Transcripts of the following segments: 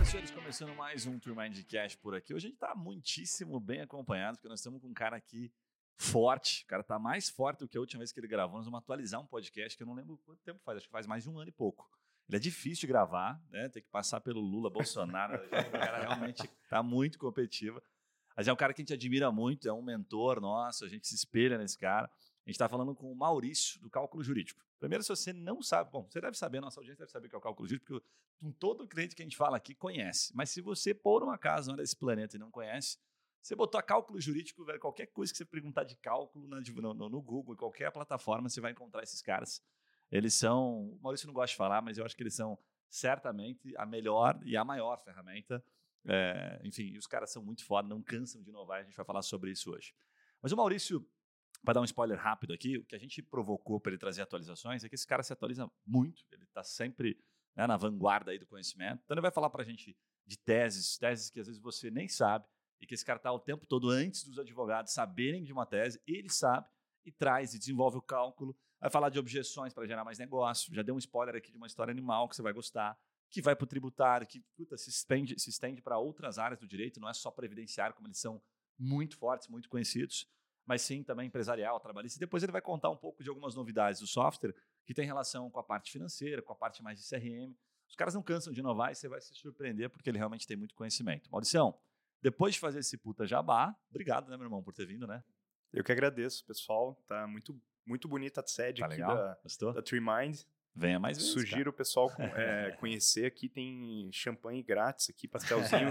Senhoras e senhores, começando mais um Turmindcast por aqui. Hoje a gente está muitíssimo bem acompanhado, porque nós estamos com um cara aqui forte. O cara está mais forte do que a última vez que ele gravou. Nós vamos atualizar um podcast que eu não lembro quanto tempo faz, acho que faz mais de um ano e pouco. Ele é difícil de gravar, né? Tem que passar pelo Lula, Bolsonaro. O cara realmente está muito competitivo. Mas é um cara que a gente admira muito, é um mentor nosso, a gente se espelha nesse cara. A gente está falando com o Maurício, do Cálculo Jurídico. Primeiro, se você não sabe, bom, você deve saber, a nossa audiência deve saber o que é o cálculo jurídico, porque todo cliente que a gente fala aqui conhece. Mas se você, por um acaso, não é desse planeta e não conhece, você botou a cálculo jurídico, velho, qualquer coisa que você perguntar de cálculo no Google, em qualquer plataforma, você vai encontrar esses caras. Eles são, o Maurício não gosta de falar, mas eu acho que eles são certamente a melhor e a maior ferramenta. Enfim, os caras são muito foda, não cansam de inovar, a gente vai falar sobre isso hoje. Mas o Maurício, para dar um spoiler rápido aqui, o que a gente provocou para ele trazer atualizações é que esse cara se atualiza muito, ele está sempre, né, na vanguarda aí do conhecimento. Então ele vai falar para a gente de teses que às vezes você nem sabe, e que esse cara está o tempo todo antes dos advogados saberem de uma tese, ele sabe e traz e desenvolve o cálculo, vai falar de objeções para gerar mais negócio, já deu um spoiler aqui de uma história animal que você vai gostar, que vai para o tributário, que se estende para outras áreas do direito, não é só previdenciário, como eles são muito fortes, muito conhecidos, mas sim também empresarial, trabalhista. E depois ele vai contar um pouco de algumas novidades do software que tem relação com a parte financeira, com a parte mais de CRM. Os caras não cansam de inovar e você vai se surpreender porque ele realmente tem muito conhecimento. Mauricião, depois de fazer esse puta jabá, obrigado, né, meu irmão, por ter vindo, né? Eu que agradeço, pessoal. Tá muito bonita a sede tá aqui legal? da Trimind. Venha mais vezes, Sugiro o pessoal conhecer aqui, tem champanhe grátis aqui, pastelzinho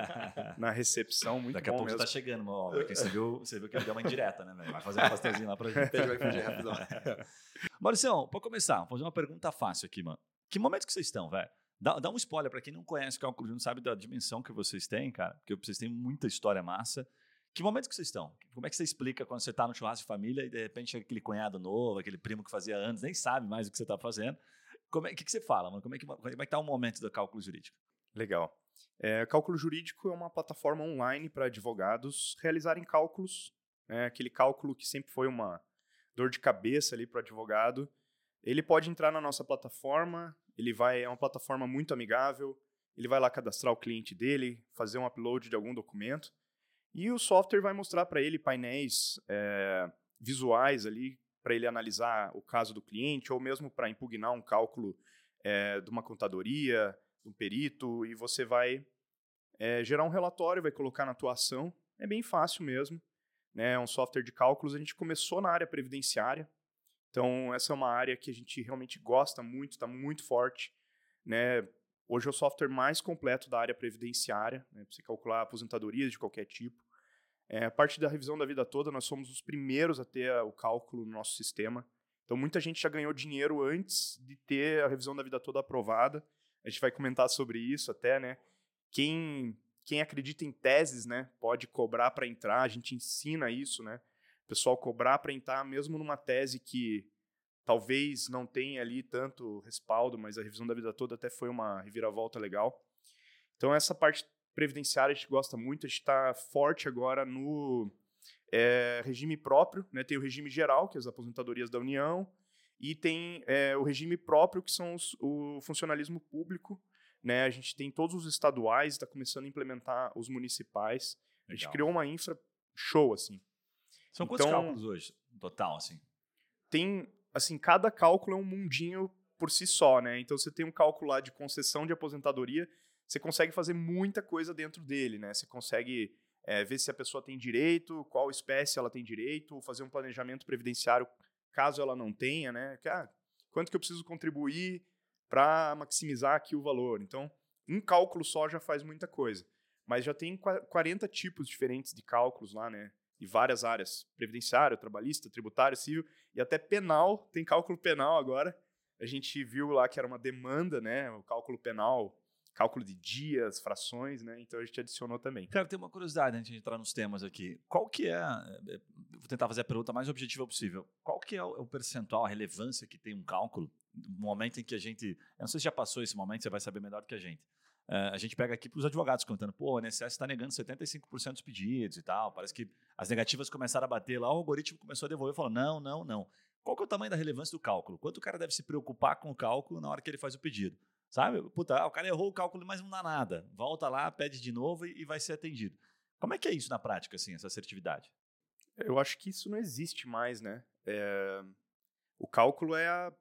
na recepção, muito Daqui bom a pouco mesmo. você tá chegando, meu ó, porque você viu que ele deu uma indireta, né, velho? Vai fazer um pastelzinho lá pra gente, vai fugir rapidão. Mauricião, pra começar, vou fazer uma pergunta fácil aqui, mano. Que momento que vocês estão, velho? Dá um spoiler pra quem não conhece o Cálculo Jurídico, não sabe da dimensão que vocês têm, cara, porque vocês têm muita história massa. Que momento que vocês estão? Como é que você explica quando você tá no churrasco de família e de repente chega aquele cunhado novo, aquele primo que fazia anos, nem sabe mais o que você tá fazendo? O que você fala, mano? Como é que tá o momento do cálculo jurídico? Legal. Cálculo Jurídico é uma plataforma online para advogados realizarem cálculos, aquele cálculo que sempre foi uma dor de cabeça ali para o advogado. Ele pode entrar na nossa plataforma, é uma plataforma muito amigável, ele vai lá cadastrar o cliente dele, fazer um upload de algum documento, e o software vai mostrar para ele painéis visuais ali, para ele analisar o caso do cliente, ou mesmo para impugnar um cálculo de uma contadoria, de um perito, e você vai gerar um relatório, vai colocar na tua ação. É bem fácil mesmo. É um software de cálculos. A gente começou na área previdenciária, então essa é uma área que a gente realmente gosta muito, está muito forte. Né? Hoje é o software mais completo da área previdenciária, né, para você calcular aposentadorias de qualquer tipo. A parte da revisão da vida toda, nós somos os primeiros a ter o cálculo no nosso sistema. Então, muita gente já ganhou dinheiro antes de ter a revisão da vida toda aprovada. A gente vai comentar sobre isso até, né? Quem acredita em teses, né, pode cobrar para entrar. A gente ensina isso, né? O pessoal cobrar para entrar, mesmo numa tese que talvez não tenha ali tanto respaldo, mas a revisão da vida toda até foi uma reviravolta legal. Então, essa parte previdenciária a gente gosta muito, a gente está forte agora no regime próprio, né? Tem o regime geral, que é as aposentadorias da União, e tem o regime próprio, que são o funcionalismo público, né? A gente tem todos os estaduais, está começando a implementar os municipais. Legal. A gente criou uma infra show, assim. São quantos cálculos hoje, no total, assim? Tem, assim, cada cálculo é um mundinho por si só, né? Então, você tem um cálculo lá de concessão de aposentadoria, você consegue fazer muita coisa dentro dele, né? Você consegue ver se a pessoa tem direito, qual espécie ela tem direito, fazer um planejamento previdenciário caso ela não tenha, né? Quanto que eu preciso contribuir para maximizar aqui o valor. Então, um cálculo só já faz muita coisa. Mas já tem 40 tipos diferentes de cálculos lá, né? E várias áreas, previdenciário, trabalhista, tributário, civil e até penal, tem cálculo penal agora. A gente viu lá que era uma demanda, né? O cálculo penal, cálculo de dias, frações, né? Então a gente adicionou também. Cara, tem uma curiosidade antes de entrar nos temas aqui. Qual que vou tentar fazer a pergunta mais objetiva possível. Qual que é o percentual, a relevância que tem um cálculo no momento em que a gente... Eu não sei se já passou esse momento, você vai saber melhor do que a gente. A gente pega aqui para os advogados contando, pô, o INSS está negando 75% dos pedidos e tal, parece que as negativas começaram a bater lá, o algoritmo começou a devolver e falou, não. Qual que é o tamanho da relevância do cálculo? Quanto o cara deve se preocupar com o cálculo na hora que ele faz o pedido? sabe? Puta, o cara errou o cálculo, mas não dá nada. Volta lá, pede de novo e vai ser atendido. Como é que é isso na prática, assim, essa assertividade? Eu acho que isso não existe mais, né? O cálculo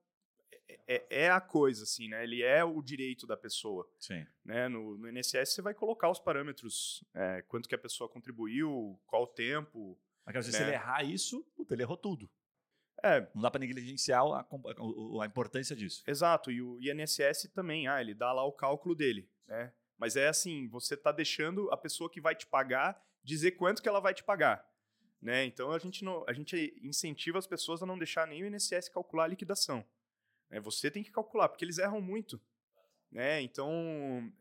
é a coisa, assim, né? Ele é o direito da pessoa. Sim. Né? No INSS você vai colocar os parâmetros, quanto que a pessoa contribuiu, qual o tempo. Mas quer dizer, se ele errar isso, puta, ele errou tudo. Não dá para negligenciar a importância disso. Exato, e o INSS também, ele dá lá o cálculo dele, né? Mas é assim, você está deixando a pessoa que vai te pagar dizer quanto que ela vai te pagar, né? Então a gente incentiva as pessoas a não deixar nem o INSS calcular a liquidação. Né? Você tem que calcular, porque eles erram muito, né? Então,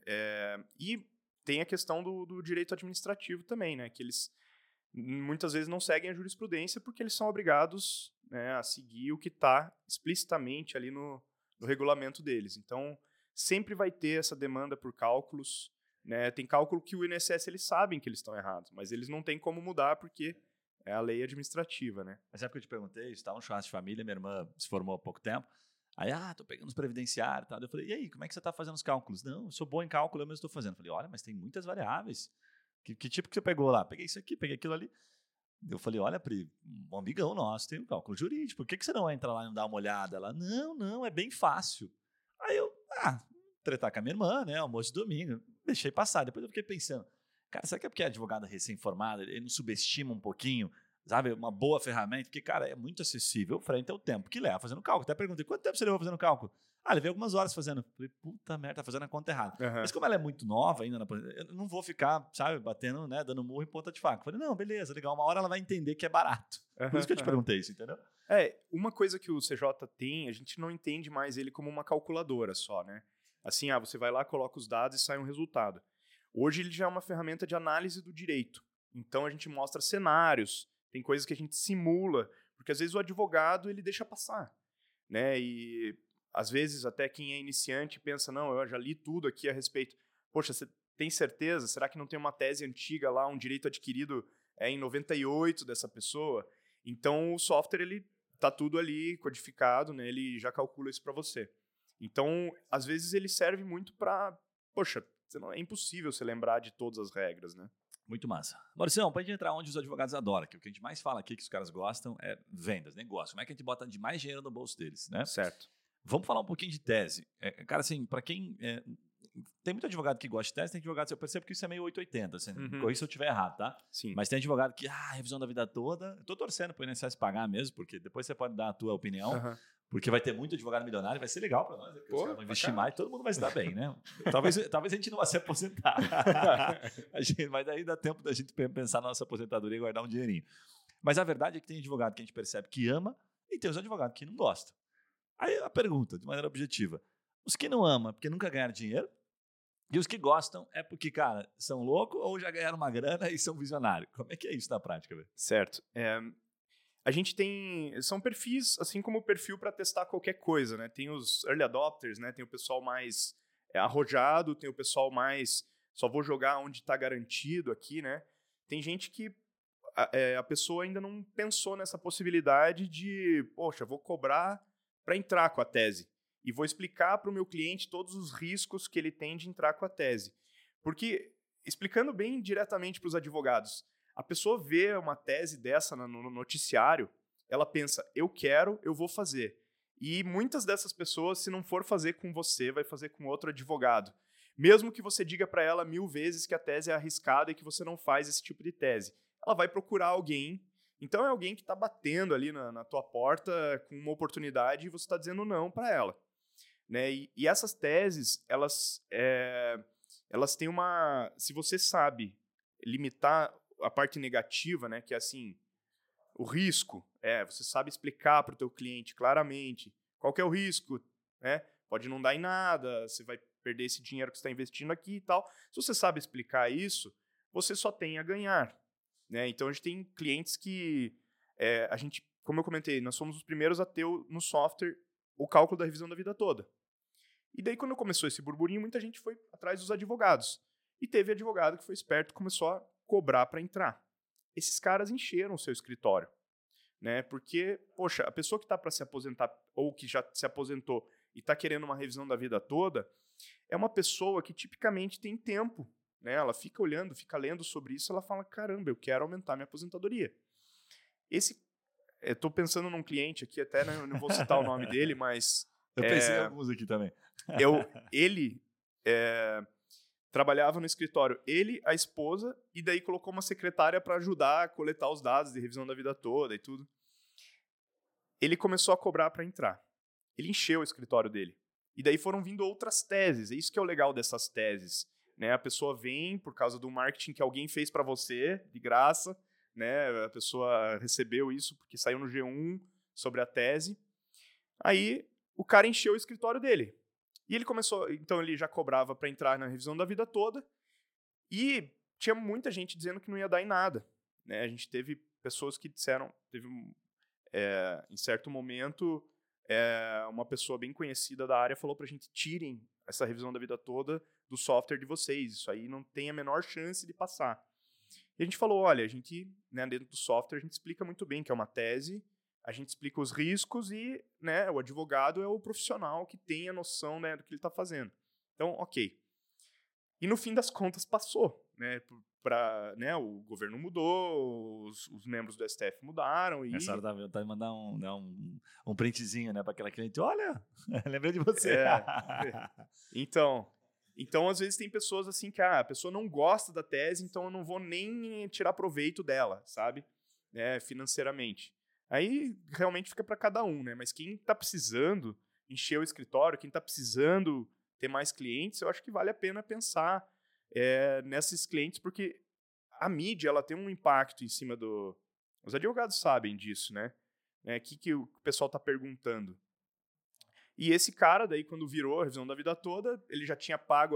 e tem a questão do direito administrativo também, né? Que eles muitas vezes não seguem a jurisprudência porque eles são obrigados, né, a seguir o que está explicitamente ali no regulamento deles. Então, sempre vai ter essa demanda por cálculos. Né? Tem cálculo que o INSS eles sabem que eles estão errados, mas eles não têm como mudar porque é a lei administrativa. Né? Mas é porque eu te perguntei, estava um churrasco de família, minha irmã se formou há pouco tempo. Aí, tô pegando os previdenciários e tal. Eu falei, e aí, como é que você está fazendo os cálculos? Não, eu sou bom em cálculo, eu mesmo estou fazendo. Eu falei, olha, mas tem muitas variáveis. Que tipo que você pegou lá? Peguei isso aqui, peguei aquilo ali. Eu falei, olha, Pri, um amigão nosso tem um cálculo jurídico. Por que você não entra lá e não dá uma olhada? Ela, não, é bem fácil. Aí eu, tretar com a minha irmã, né, almoço de domingo. Deixei passar. Depois eu fiquei pensando, cara, será que é porque é advogado recém-formado, ele não subestima um pouquinho, sabe, uma boa ferramenta? Porque, cara, é muito acessível frente ao tempo que leva fazendo cálculo. Até perguntei, quanto tempo você levou fazendo cálculo? Levei algumas horas fazendo. Falei, puta merda, tá fazendo a conta errada. Uhum. Mas como ela é muito nova ainda, eu não vou ficar, sabe, batendo, né, dando murro em ponta de faca. Falei, não, beleza, legal, uma hora ela vai entender que é barato. Por isso que eu te perguntei isso, entendeu? Uma coisa que o CJ tem, a gente não entende mais ele como uma calculadora só, né? Assim, você vai lá, coloca os dados e sai um resultado. Hoje ele já é uma ferramenta de análise do direito. Então a gente mostra cenários, tem coisas que a gente simula, porque às vezes o advogado ele deixa passar, né? E às vezes até quem é iniciante pensa, não, eu já li tudo aqui a respeito. Poxa, você tem certeza? Será que não tem uma tese antiga lá, um direito adquirido em 98 dessa pessoa? Então o software ele tá tudo ali codificado, né? Ele já calcula isso para você. Então, às vezes ele serve muito para, poxa, é impossível você lembrar de todas as regras, né? Muito massa. Mauricião, para a gente entrar onde os advogados adoram, que o que a gente mais fala aqui que os caras gostam é vendas, negócio. Como é que a gente bota de mais dinheiro no bolso deles, né? Certo. Vamos falar um pouquinho de tese. Cara, assim, para quem... tem muito advogado que gosta de tese, tem advogado... Eu percebo que isso é meio 880, assim, corri se eu estiver errado, tá? Sim. Mas tem advogado que, revisão da vida toda... Eu tô torcendo pro INSS pagar mesmo, porque depois você pode dar a tua opinião, porque vai ter muito advogado milionário, vai ser legal para nós, porque os caras vão investir mais, todo mundo vai se dar bem, né? Talvez a gente não vá se aposentar. Mas daí dá tempo da gente pensar na nossa aposentadoria e guardar um dinheirinho. Mas a verdade é que tem advogado que a gente percebe que ama e tem os advogados que não gostam. Aí a pergunta, de maneira objetiva, os que não amam é porque nunca ganharam dinheiro e os que gostam é porque, cara, são loucos ou já ganharam uma grana e são visionários. Como é que é isso na prática, velho? Certo. A gente são perfis, assim como o perfil para testar qualquer coisa, né? Tem os early adopters, né? Tem o pessoal mais arrojado, tem o pessoal mais só vou jogar onde está garantido aqui, né? Tem gente que a pessoa ainda não pensou nessa possibilidade de, poxa, vou cobrar para entrar com a tese e vou explicar para o meu cliente todos os riscos que ele tem de entrar com a tese. Porque, explicando bem diretamente para os advogados, a pessoa vê uma tese dessa no noticiário, ela pensa, eu quero, eu vou fazer. E muitas dessas pessoas, se não for fazer com você, vai fazer com outro advogado. Mesmo que você diga para ela 1000 vezes que a tese é arriscada e que você não faz esse tipo de tese. Ela vai procurar alguém. Então é alguém que está batendo ali na tua porta com uma oportunidade e você está dizendo não para ela. Né? E essas teses, elas têm uma... Se você sabe limitar a parte negativa, né, que é assim, o risco, você sabe explicar para o teu cliente claramente qual que é o risco, né? Pode não dar em nada, você vai perder esse dinheiro que você está investindo aqui e tal. Se você sabe explicar isso, você só tem a ganhar. Né? Então, a gente tem clientes que, a gente, como eu comentei, nós somos os primeiros a ter no software o cálculo da revisão da vida toda. E daí, quando começou esse burburinho, muita gente foi atrás dos advogados. E teve advogado que foi esperto e começou a cobrar para entrar. Esses caras encheram o seu escritório. Né? Porque, poxa, a pessoa que está para se aposentar ou que já se aposentou e está querendo uma revisão da vida toda, é uma pessoa que tipicamente tem tempo, né? Ela fica olhando, fica lendo sobre isso, ela fala, caramba, eu quero aumentar minha aposentadoria. Eu estou pensando num cliente aqui, até não vou citar o nome dele, mas... Eu pensei em alguns aqui também. Ele trabalhava no escritório, ele, a esposa, e daí colocou uma secretária para ajudar a coletar os dados de revisão da vida toda e tudo. Ele começou a cobrar para entrar. Ele encheu o escritório dele. E daí foram vindo outras teses. É isso que é o legal dessas teses. Né? A pessoa vem por causa do marketing que alguém fez para você, de graça. Né? A pessoa recebeu isso porque saiu no G1 sobre a tese. Aí o cara encheu o escritório dele. E ele começou... Então ele já cobrava para entrar na revisão da vida toda. E tinha muita gente dizendo que não ia dar em nada. Né? A gente teve pessoas que disseram... em certo momento, uma pessoa bem conhecida da área falou para a gente: tirem essa revisão da vida toda do software de vocês, isso aí não tem a menor chance de passar. E a gente falou, olha, a gente, né, dentro do software, a gente explica muito bem que é uma tese, a gente explica os riscos e, né, o advogado é o profissional que tem a noção, né, do que ele está fazendo. Então, ok. E no fim das contas passou, né, né, o governo mudou, os membros do STF mudaram e... Essa hora tá mandar um printzinho, né, para aquela cliente. Olha, lembrei de você. Então, às vezes tem pessoas assim que a pessoa não gosta da tese, então eu não vou nem tirar proveito dela, sabe? Financeiramente. Aí realmente fica para cada um, né? Mas quem está precisando encher o escritório, quem está precisando ter mais clientes, eu acho que vale a pena pensar nesses clientes, porque a mídia ela tem um impacto em cima do... Os advogados sabem disso, né? Que o pessoal está perguntando. E esse cara, daí, quando virou a revisão da vida toda, ele já tinha pago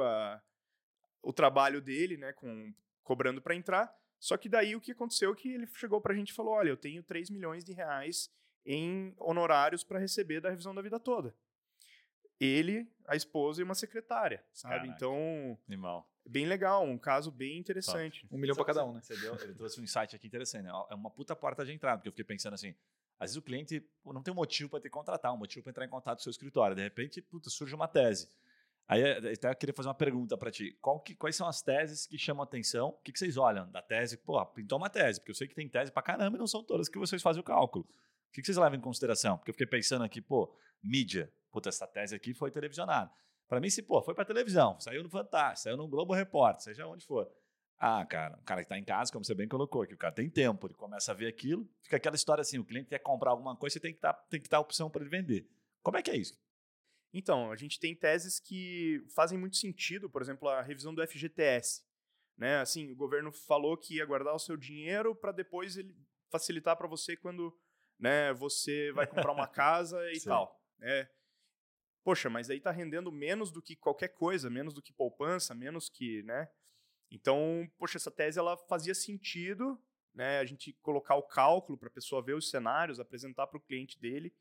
o trabalho dele, né, cobrando para entrar. Só que daí o que aconteceu é que ele chegou para a gente e falou: olha, eu tenho 3 milhões de reais em honorários para receber da revisão da vida toda. Ele, a esposa e uma secretária, sabe? Caraca. Então, Animal. Bem legal, um caso bem interessante. Top. 1 milhão para cada um, né? Ele trouxe um insight aqui interessante, né? É uma puta porta de entrada, porque eu fiquei pensando assim, às vezes o cliente não tem um motivo para te contratar, um motivo para entrar em contato com o seu escritório. De repente, surge uma tese. Aí até eu queria fazer uma pergunta para ti. Quais são as teses que chamam a atenção? O que vocês olham da tese? Pô, pintou uma tese, porque eu sei que tem tese para caramba e não são todas que vocês fazem o cálculo. O que vocês levam em consideração? Porque eu fiquei pensando aqui, mídia. Puta, essa tese aqui foi televisionada. Para mim, foi para televisão, saiu no Fantástico, saiu no Globo Repórter, seja onde for. Cara, o cara que está em casa, como você bem colocou aqui, o cara tem tempo, ele começa a ver aquilo, fica aquela história assim, o cliente quer comprar alguma coisa, você tem que dar opção para ele vender. Como é que é isso? Então, a gente tem teses que fazem muito sentido, por exemplo, a revisão do FGTS. Né? Assim, o governo falou que ia guardar o seu dinheiro para depois ele facilitar para você quando, né, você vai comprar uma casa e tal. Né? Poxa, mas aí está rendendo menos do que qualquer coisa, menos do que poupança, menos que, né? Então, poxa, essa tese ela fazia sentido, né? A gente colocar o cálculo para a pessoa ver os cenários, apresentar para o cliente dele.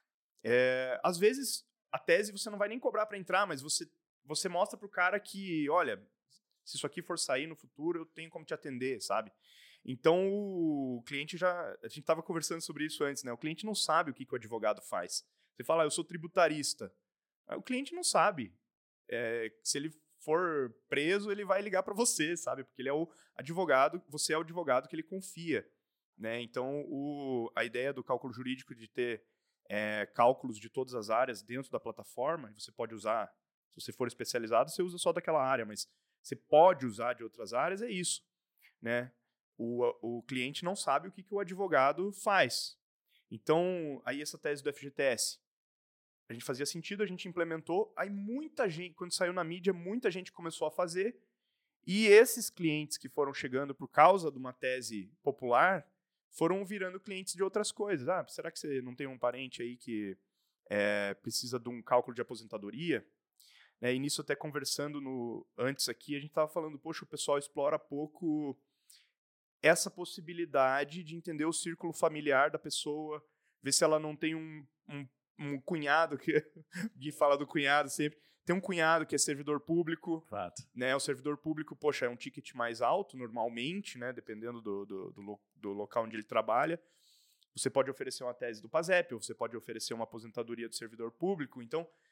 Às vezes, a tese você não vai nem cobrar para entrar, mas você mostra para o cara que, olha, se isso aqui for sair no futuro, eu tenho como te atender, sabe? Então, o cliente a gente estava conversando sobre isso antes, né? O cliente não sabe o que o advogado faz. Você fala, eu sou tributarista. O cliente não sabe. Se ele for preso, ele vai ligar para você, sabe? Porque ele é o advogado, você é o advogado que ele confia. Né? Então, a ideia do cálculo jurídico de ter cálculos de todas as áreas dentro da plataforma, você pode usar, se você for especializado, você usa só daquela área, mas você pode usar de outras áreas, é isso. Né? O cliente não sabe o que o advogado faz. Então, aí essa tese do FGTS, a gente fazia sentido, a gente implementou, aí muita gente, quando saiu na mídia, muita gente começou a fazer, e esses clientes que foram chegando por causa de uma tese popular, foram virando clientes de outras coisas. Será que você não tem um parente aí que precisa de um cálculo de aposentadoria? E nisso, até conversando antes aqui, a gente estava falando, poxa, o pessoal explora pouco essa possibilidade de entender o círculo familiar da pessoa, ver se ela não tem um cunhado, que Gui fala do cunhado sempre, tem um cunhado que é servidor público. Fato. Né? O servidor público, poxa, é um ticket mais alto, normalmente, né? Dependendo do local onde ele trabalha. Você pode oferecer uma tese do PASEP, ou você pode oferecer uma aposentadoria do servidor público. Então,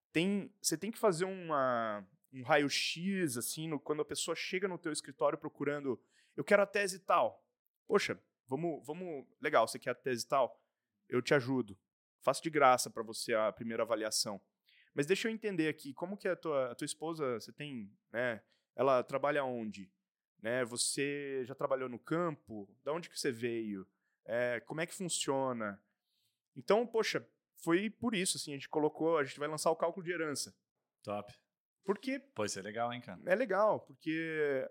você tem que fazer um raio-x, assim, quando a pessoa chega no teu escritório procurando, eu quero a tese tal. Poxa, legal, você quer a tese tal? Eu te ajudo. Faço de graça para você a primeira avaliação. Mas deixa eu entender aqui, como que a tua esposa, você tem, né, ela trabalha onde? Né, você já trabalhou no campo? Da onde que você veio? Como é que funciona? Então, poxa, foi por isso, assim, a gente vai lançar o cálculo de herança. Top. Porque Pode ser legal, hein, cara? é legal, porque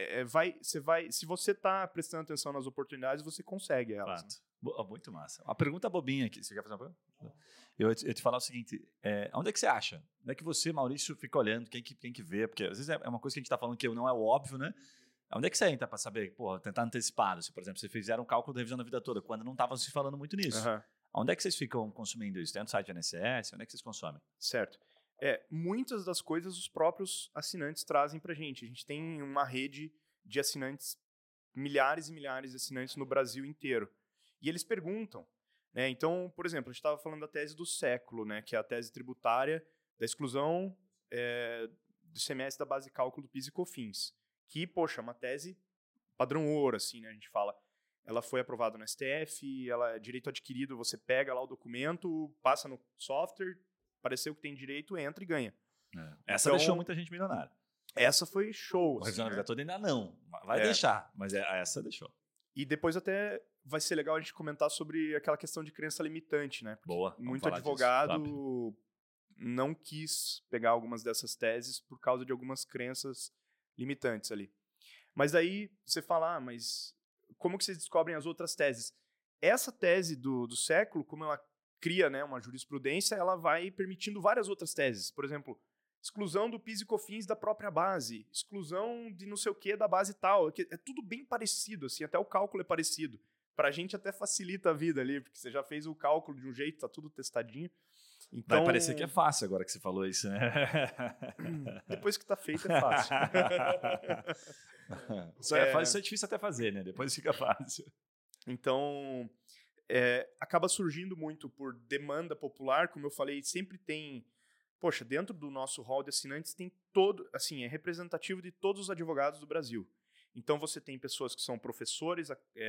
se você está prestando atenção nas oportunidades, você consegue elas. Fato. Né? Muito massa. Uma pergunta bobinha aqui. Você quer fazer uma pergunta? Eu ia te falar o seguinte, onde é que você acha? Onde é que você, Maurício, fica olhando, quem que vê? Porque às vezes é uma coisa que a gente está falando que não é o óbvio, né? Onde é que você entra para saber, tentar antecipado? Se, por exemplo, vocês fizeram um cálculo da revisão da vida toda, quando não estava se falando muito nisso. Uhum. Onde é que vocês ficam consumindo isso? Tem no site da INSS? Onde é que vocês consomem? Certo. Muitas das coisas os próprios assinantes trazem para a gente. A gente tem uma rede de assinantes, milhares e milhares de assinantes no Brasil inteiro. E eles perguntam. Né? Então, por exemplo, a gente estava falando da tese do século, né? Que é a tese tributária da exclusão do ICMS da base de cálculo do PIS e COFINS. Que, poxa, é uma tese padrão ouro, assim, né? A gente fala. Ela foi aprovada no STF, ela é direito adquirido, você pega lá o documento, passa no software, apareceu que tem direito, entra e ganha. Essa então, deixou muita gente milionária. Essa foi show. A revisão da vida toda ainda não. Vai deixar, mas essa deixou. E depois até vai ser legal a gente comentar sobre aquela questão de crença limitante, né? Porque boa. Muito advogado não quis pegar algumas dessas teses por causa de algumas crenças limitantes ali. Mas aí você fala, mas como que vocês descobrem as outras teses? Essa tese do século, como ela cria, né, uma jurisprudência, ela vai permitindo várias outras teses. Por exemplo, exclusão do PIS e COFINS da própria base, exclusão de não sei o que da base tal. É tudo bem parecido, assim, até o cálculo é parecido. Pra gente até facilita a vida ali, porque você já fez o cálculo de um jeito, tá tudo testadinho. Então, vai parecer que é fácil agora que você falou isso, né? Depois que tá feito é fácil. Só é fácil, isso é difícil até fazer, né? Depois fica fácil. Então, acaba surgindo muito por demanda popular, como eu falei, sempre tem... Poxa, dentro do nosso hall de assinantes tem assim, é representativo de todos os advogados do Brasil. Então, você tem pessoas que são professores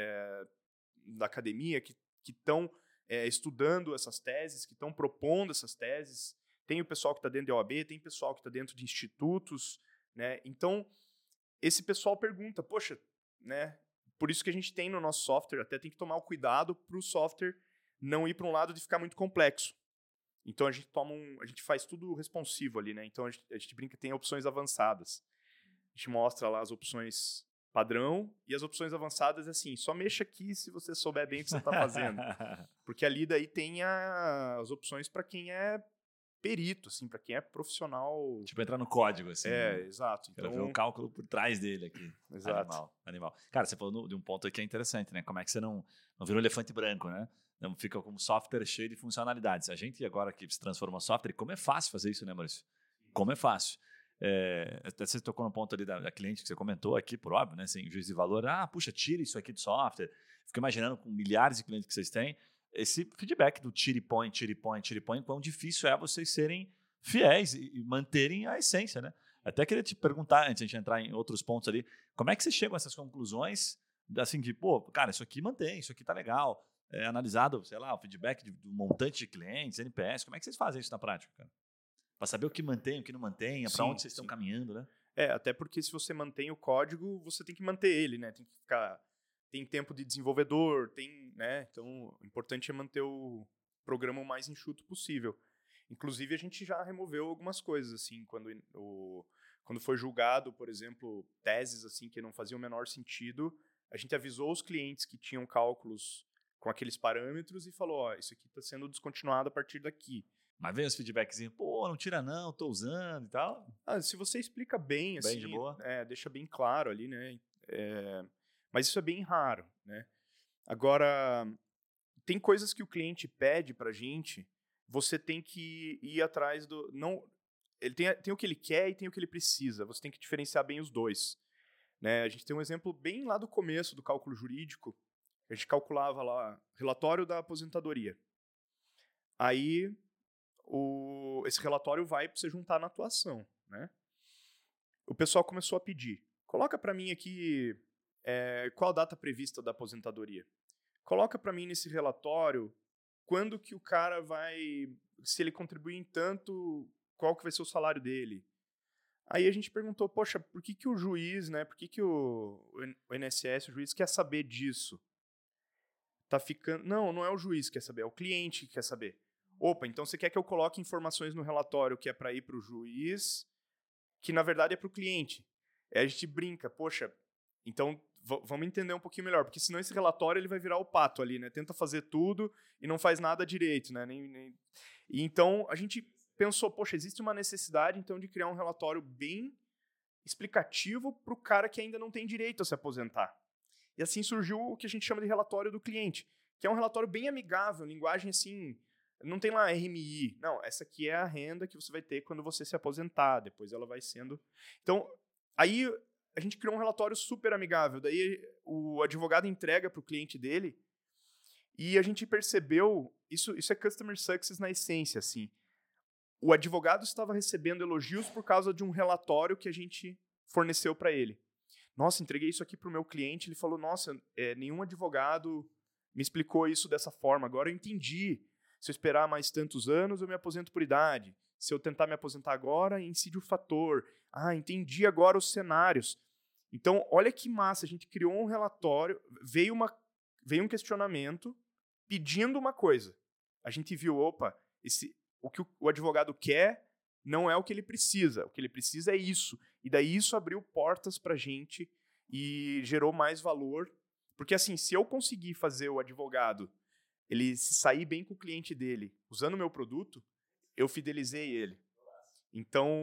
da academia, que estão estudando essas teses, que estão propondo essas teses. Tem o pessoal que está dentro da OAB, tem o pessoal que está dentro de institutos. Né? Então, esse pessoal pergunta, poxa, né? Por isso que a gente tem no nosso software, até tem que tomar o cuidado para o software não ir para um lado de ficar muito complexo. Então, a gente faz tudo responsivo ali, né? Então, a gente brinca que tem opções avançadas. A gente mostra lá as opções padrão e as opções avançadas, assim, só mexa aqui se você souber bem o que você está fazendo. Porque ali daí tem as opções para quem é perito, assim, para quem é profissional. Tipo, entrar no código, assim. Exato. Quero ver o cálculo por trás dele aqui. Exato. Animal. Cara, você falou de um ponto aqui que é interessante, né? Como é que você não virou elefante branco, né? Não fica como software cheio de funcionalidades. A gente agora que se transforma em software, como é fácil fazer isso, né, Maurício? Como é fácil. Até você tocou no ponto ali da cliente que você comentou aqui, por óbvio, né? Sem juízo de valor. Puxa, tira isso aqui do software. Fico imaginando com milhares de clientes que vocês têm, esse feedback do tire e põe, quão difícil é vocês serem fiéis e manterem a essência, né? Até queria te perguntar, antes de a gente entrar em outros pontos ali, como é que vocês chegam a essas conclusões, assim, de, cara, isso aqui mantém, isso aqui tá legal, analisado, sei lá, o feedback do montante de clientes, NPS, como é que vocês fazem isso na prática, cara? Para saber o que mantém, o que não mantém, para onde vocês estão caminhando, né? Até porque se você mantém o código, você tem que manter ele, né? Tem tempo de desenvolvedor, né? Então, o importante é manter o programa o mais enxuto possível. Inclusive, a gente já removeu algumas coisas, assim, quando foi julgado, por exemplo, teses assim que não faziam o menor sentido, a gente avisou os clientes que tinham cálculos com aqueles parâmetros e falou, isso aqui está sendo descontinuado a partir daqui. Mas vem os feedbackzinhos, não tira não, tô usando e tal. Se você explica bem, assim, de boa. Deixa bem claro ali, né? Mas isso é bem raro, né? Agora, tem coisas que o cliente pede pra gente, você tem que ir atrás do... Ele tem o que ele quer e tem o que ele precisa, você tem que diferenciar bem os dois. Né? A gente tem um exemplo bem lá do começo do cálculo jurídico, a gente calculava lá relatório da aposentadoria. Aí, esse relatório vai para você juntar na tua ação, né? O pessoal começou a pedir. Coloca para mim aqui qual a data prevista da aposentadoria. Coloca para mim nesse relatório quando que o cara vai... Se ele contribuir em tanto, qual que vai ser o salário dele. Aí a gente perguntou, poxa, por que o juiz, né? Por que o INSS, o juiz, quer saber disso? Tá ficando... Não é o juiz que quer saber, é o cliente que quer saber. Opa, então você quer que eu coloque informações no relatório que é para ir para o juiz, que na verdade é para o cliente. Aí a gente brinca, poxa, então vamos entender um pouquinho melhor, porque senão esse relatório ele vai virar o pato ali, né? Tenta fazer tudo e não faz nada direito, né? E então a gente pensou, poxa, existe uma necessidade então de criar um relatório bem explicativo para o cara que ainda não tem direito a se aposentar. E assim surgiu o que a gente chama de relatório do cliente, que é um relatório bem amigável, linguagem assim, não tem lá RMI. Não, essa aqui é a renda que você vai ter quando você se aposentar, depois ela vai sendo... Então, aí a gente criou um relatório super amigável, daí o advogado entrega para o cliente dele e a gente percebeu, isso é Customer Success na essência, assim. O advogado estava recebendo elogios por causa de um relatório que a gente forneceu para ele. Nossa, entreguei isso aqui para o meu cliente, ele falou, nossa, nenhum advogado me explicou isso dessa forma, agora eu entendi. Se eu esperar mais tantos anos, eu me aposento por idade. Se eu tentar me aposentar agora, incide o fator. Ah, entendi agora os cenários. Então, olha que massa, a gente criou um relatório, veio um questionamento pedindo uma coisa. A gente viu, opa, o que o advogado quer não é o que ele precisa. O que ele precisa é isso. E daí isso abriu portas para a gente e gerou mais valor. Porque assim, se eu conseguir fazer o advogado ele se sair bem com o cliente dele usando o meu produto, eu fidelizei ele. Então,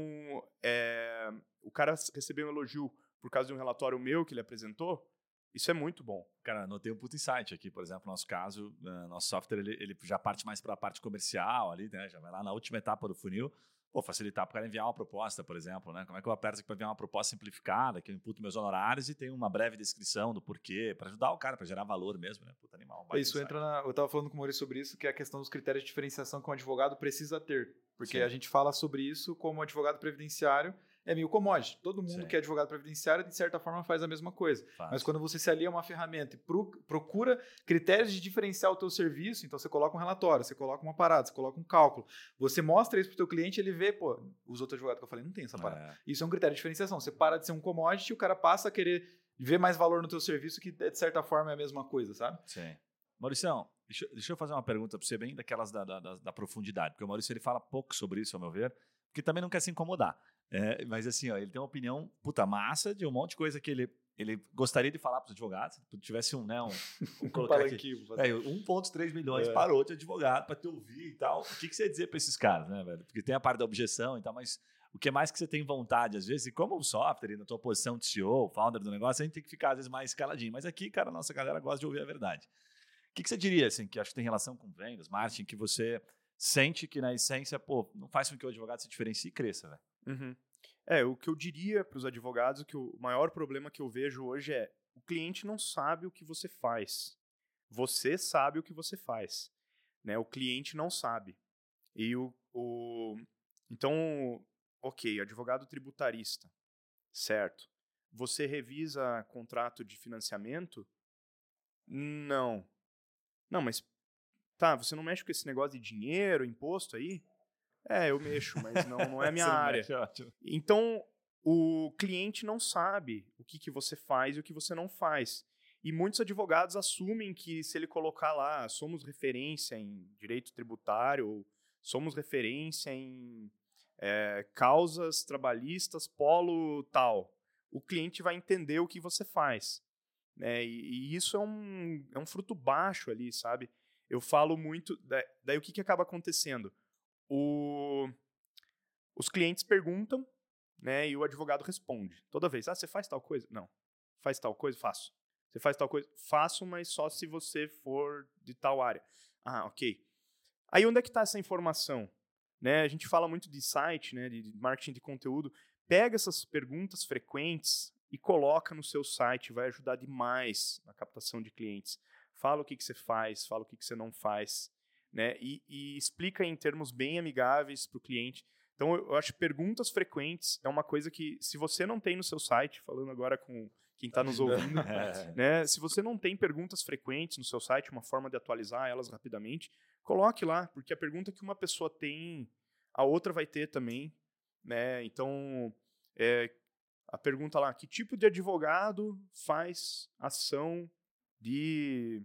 o cara recebeu um elogio por causa de um relatório meu que ele apresentou, isso é muito bom. Cara, anotei um puto insight aqui, por exemplo, no nosso caso, nosso software ele já parte mais para a parte comercial ali, né? Já vai lá na última etapa do funil. Pô, facilitar para o cara enviar uma proposta, por exemplo, né? Como é que eu aperto aqui para enviar uma proposta simplificada, que eu imputo meus honorários e tenho uma breve descrição do porquê, para ajudar o cara, para gerar valor mesmo, né? Puta animal. Isso entra eu estava falando com o Maurício sobre isso, que é a questão dos critérios de diferenciação que um advogado precisa ter. Porque a gente fala sobre isso como advogado previdenciário, é meio commodity. Todo mundo que é advogado previdenciário, de certa forma, faz a mesma coisa. Mas quando você se alia a uma ferramenta e procura critérios de diferenciar o teu serviço, então você coloca um relatório, você coloca uma parada, você coloca um cálculo, você mostra isso para o teu cliente, ele vê, pô, os outros advogados que eu falei, não tem essa parada. Isso é um critério de diferenciação. Você para de ser um commodity e o cara passa a querer ver mais valor no teu serviço, que de certa forma é a mesma coisa, sabe? Sim. Mauricião, deixa eu fazer uma pergunta para você bem daquelas da profundidade, porque o Maurício ele fala pouco sobre isso, ao meu ver, porque também não quer se incomodar. Mas assim, ó, ele tem uma opinião puta massa de um monte de coisa que ele gostaria de falar para os advogados. Se tivesse um colocar aqui, 1,3 milhões parou de advogado para te ouvir e tal. O que você ia dizer para esses caras, né, velho? Porque tem a parte da objeção e tal, mas o que mais que você tem vontade, às vezes, e como o software, na tua posição de CEO, founder do negócio, a gente tem que ficar, às vezes, mais caladinho. Mas aqui, cara, a nossa galera gosta de ouvir a verdade. O que você diria, assim, que acho que tem relação com vendas, marketing, que você sente que, na essência, pô, não faz com que o advogado se diferencie e cresça, velho? Uhum. O que eu diria para os advogados, que o maior problema que eu vejo hoje é o cliente não sabe o que você faz. Você sabe o que você faz. Né? O cliente não sabe. E Então, ok, advogado tributarista, certo. Você revisa contrato de financiamento? Não. Não, mas tá, você não mexe com esse negócio de dinheiro, imposto aí? Eu mexo, mas não é a minha área. Então, o cliente não sabe o que você faz e o que você não faz. E muitos advogados assumem que se ele colocar lá, somos referência em direito tributário, ou somos referência em causas trabalhistas, polo tal, o cliente vai entender o que você faz. E isso é um fruto baixo ali, sabe? Eu falo muito... Daí o que acaba acontecendo? Os clientes perguntam, né, e o advogado responde. Toda vez, você faz tal coisa? Não. Faz tal coisa? Faço. Você faz tal coisa? Faço, mas só se você for de tal área. Ah, ok. Aí onde é que está essa informação? Né, a gente fala muito de site, né, de marketing de conteúdo. Pega essas perguntas frequentes e coloca no seu site. Vai ajudar demais na captação de clientes. Fala o que você faz, fala o que você não faz. né? E explica em termos bem amigáveis para o cliente. Então, eu acho que perguntas frequentes é uma coisa que, se você não tem no seu site, falando agora com quem está nos ouvindo, né? Se você não tem perguntas frequentes no seu site, uma forma de atualizar elas rapidamente, coloque lá, porque a pergunta que uma pessoa tem, a outra vai ter também, né? Então, a pergunta lá, que tipo de advogado faz ação de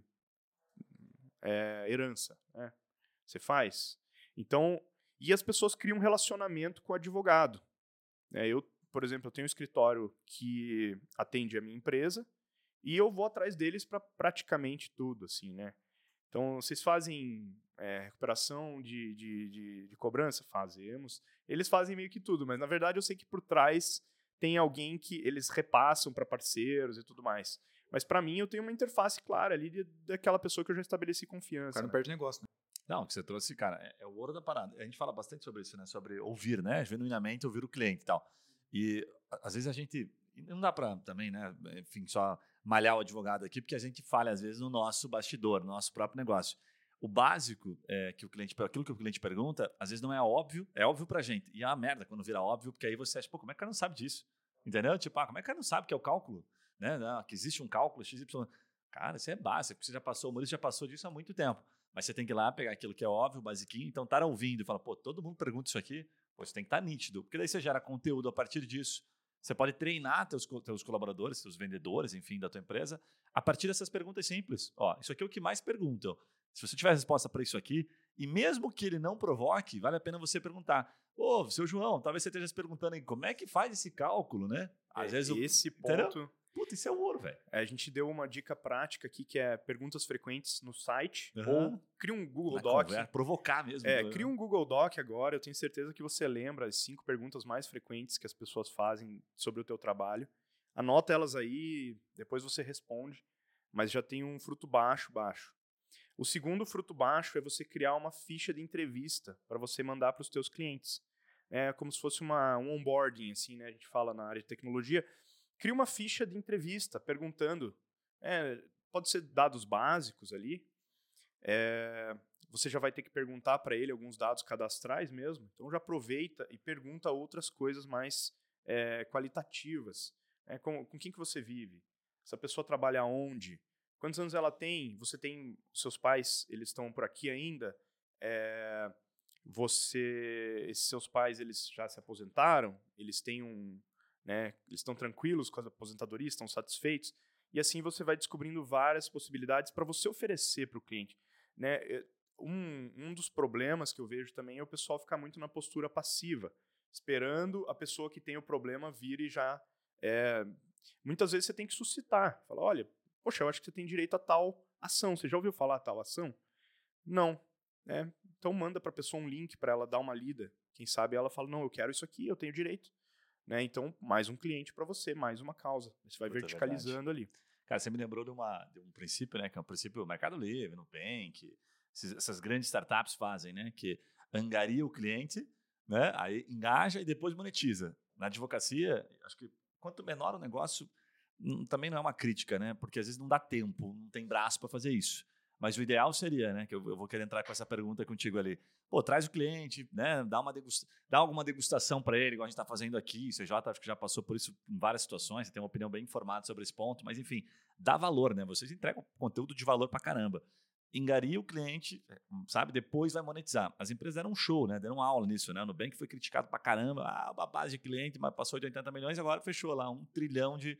herança? Né? Você faz? Então, e as pessoas criam um relacionamento com o advogado. Eu, por exemplo, eu tenho um escritório que atende a minha empresa e eu vou atrás deles para praticamente tudo, assim, né? Então, vocês fazem recuperação de cobrança? Fazemos. Eles fazem meio que tudo, mas na verdade eu sei que por trás tem alguém que eles repassam para parceiros e tudo mais. Mas para mim eu tenho uma interface clara ali daquela pessoa que eu já estabeleci confiança. O cara não perde negócio, né? Não, o que você trouxe, cara, é o ouro da parada. A gente fala bastante sobre isso, né? Sobre ouvir, né? Genuinamente ouvir o cliente e tal. E às vezes a gente... Não dá para também, né? Enfim, só malhar o advogado aqui, porque a gente falha às vezes no nosso bastidor, no nosso próprio negócio. O básico que o cliente, aquilo que o cliente pergunta, às vezes não é óbvio pra gente. E é uma merda quando vira óbvio, porque aí você acha, pô, como é que o cara não sabe disso? Entendeu? Tipo, como é que o cara não sabe que é o cálculo? Né? Que existe um cálculo XY. Cara, isso é básico, porque o Maurício já passou disso há muito tempo. Mas você tem que ir lá pegar aquilo que é óbvio, basiquinho, então estar ouvindo e falar, pô, todo mundo pergunta isso aqui, pô, você tem que estar nítido, porque daí você gera conteúdo a partir disso. Você pode treinar teus colaboradores, teus vendedores, enfim, da tua empresa, a partir dessas perguntas simples. Ó, isso aqui é o que mais perguntam. Se você tiver resposta para isso aqui, e mesmo que ele não provoque, vale a pena você perguntar. Ô, seu João, talvez você esteja se perguntando aí, como é que faz esse cálculo, né? Às vezes esse ponto... Entendeu? Puta, isso é ouro, velho. A gente deu uma dica prática aqui, que é perguntas frequentes no site, ou cria um Google Doc. Provocar mesmo. Cria um Google Doc agora, eu tenho certeza que você lembra as 5 perguntas mais frequentes que as pessoas fazem sobre o teu trabalho. Anota elas aí, depois você responde, mas já tem um fruto baixo. O segundo fruto baixo é você criar uma ficha de entrevista para você mandar para os teus clientes. É como se fosse um onboarding, assim, né? A gente fala na área de tecnologia. Cria uma ficha de entrevista perguntando, pode ser dados básicos ali, você já vai ter que perguntar para ele alguns dados cadastrais mesmo, então já aproveita e pergunta outras coisas mais qualitativas. Com quem que você vive? Essa pessoa trabalha onde? Quantos anos ela tem? Você tem seus pais, eles estão por aqui ainda? Esses seus pais, eles já se aposentaram? Eles têm eles estão tranquilos com a aposentadoria, estão satisfeitos, e assim você vai descobrindo várias possibilidades para você oferecer para o cliente. Né? Um dos problemas que eu vejo também é o pessoal ficar muito na postura passiva, esperando a pessoa que tem o problema vir e já... muitas vezes você tem que suscitar, falar, olha, poxa, eu acho que você tem direito a tal ação, você já ouviu falar tal ação? Não. Então manda para a pessoa um link para ela dar uma lida, quem sabe ela fala, não, eu quero isso aqui, eu tenho direito. Né? Então, mais um cliente para você, mais uma causa. Você vai verticalizando ali. Cara, você me lembrou de um princípio, né? Que é um princípio Mercado Livre, Nubank, essas grandes startups fazem, né? Que angaria o cliente, né? Aí engaja e depois monetiza. Na advocacia, acho que quanto menor o negócio, também não é uma crítica, né? Porque às vezes não dá tempo, não tem braço para fazer isso. Mas o ideal seria, né? Que eu vou querer entrar com essa pergunta contigo ali. Pô, traz o cliente, né? Dá alguma degustação para ele, igual a gente está fazendo aqui. Você acho que já passou por isso em várias situações, você tem uma opinião bem informada sobre esse ponto, mas enfim, dá valor, né? Vocês entregam conteúdo de valor para caramba. Engaria o cliente, sabe? Depois vai monetizar. As empresas deram um show, né? Deram aula nisso, né? O Nubank foi criticado para caramba, a base de cliente, mas passou de 80 milhões, agora fechou lá 1 trilhão de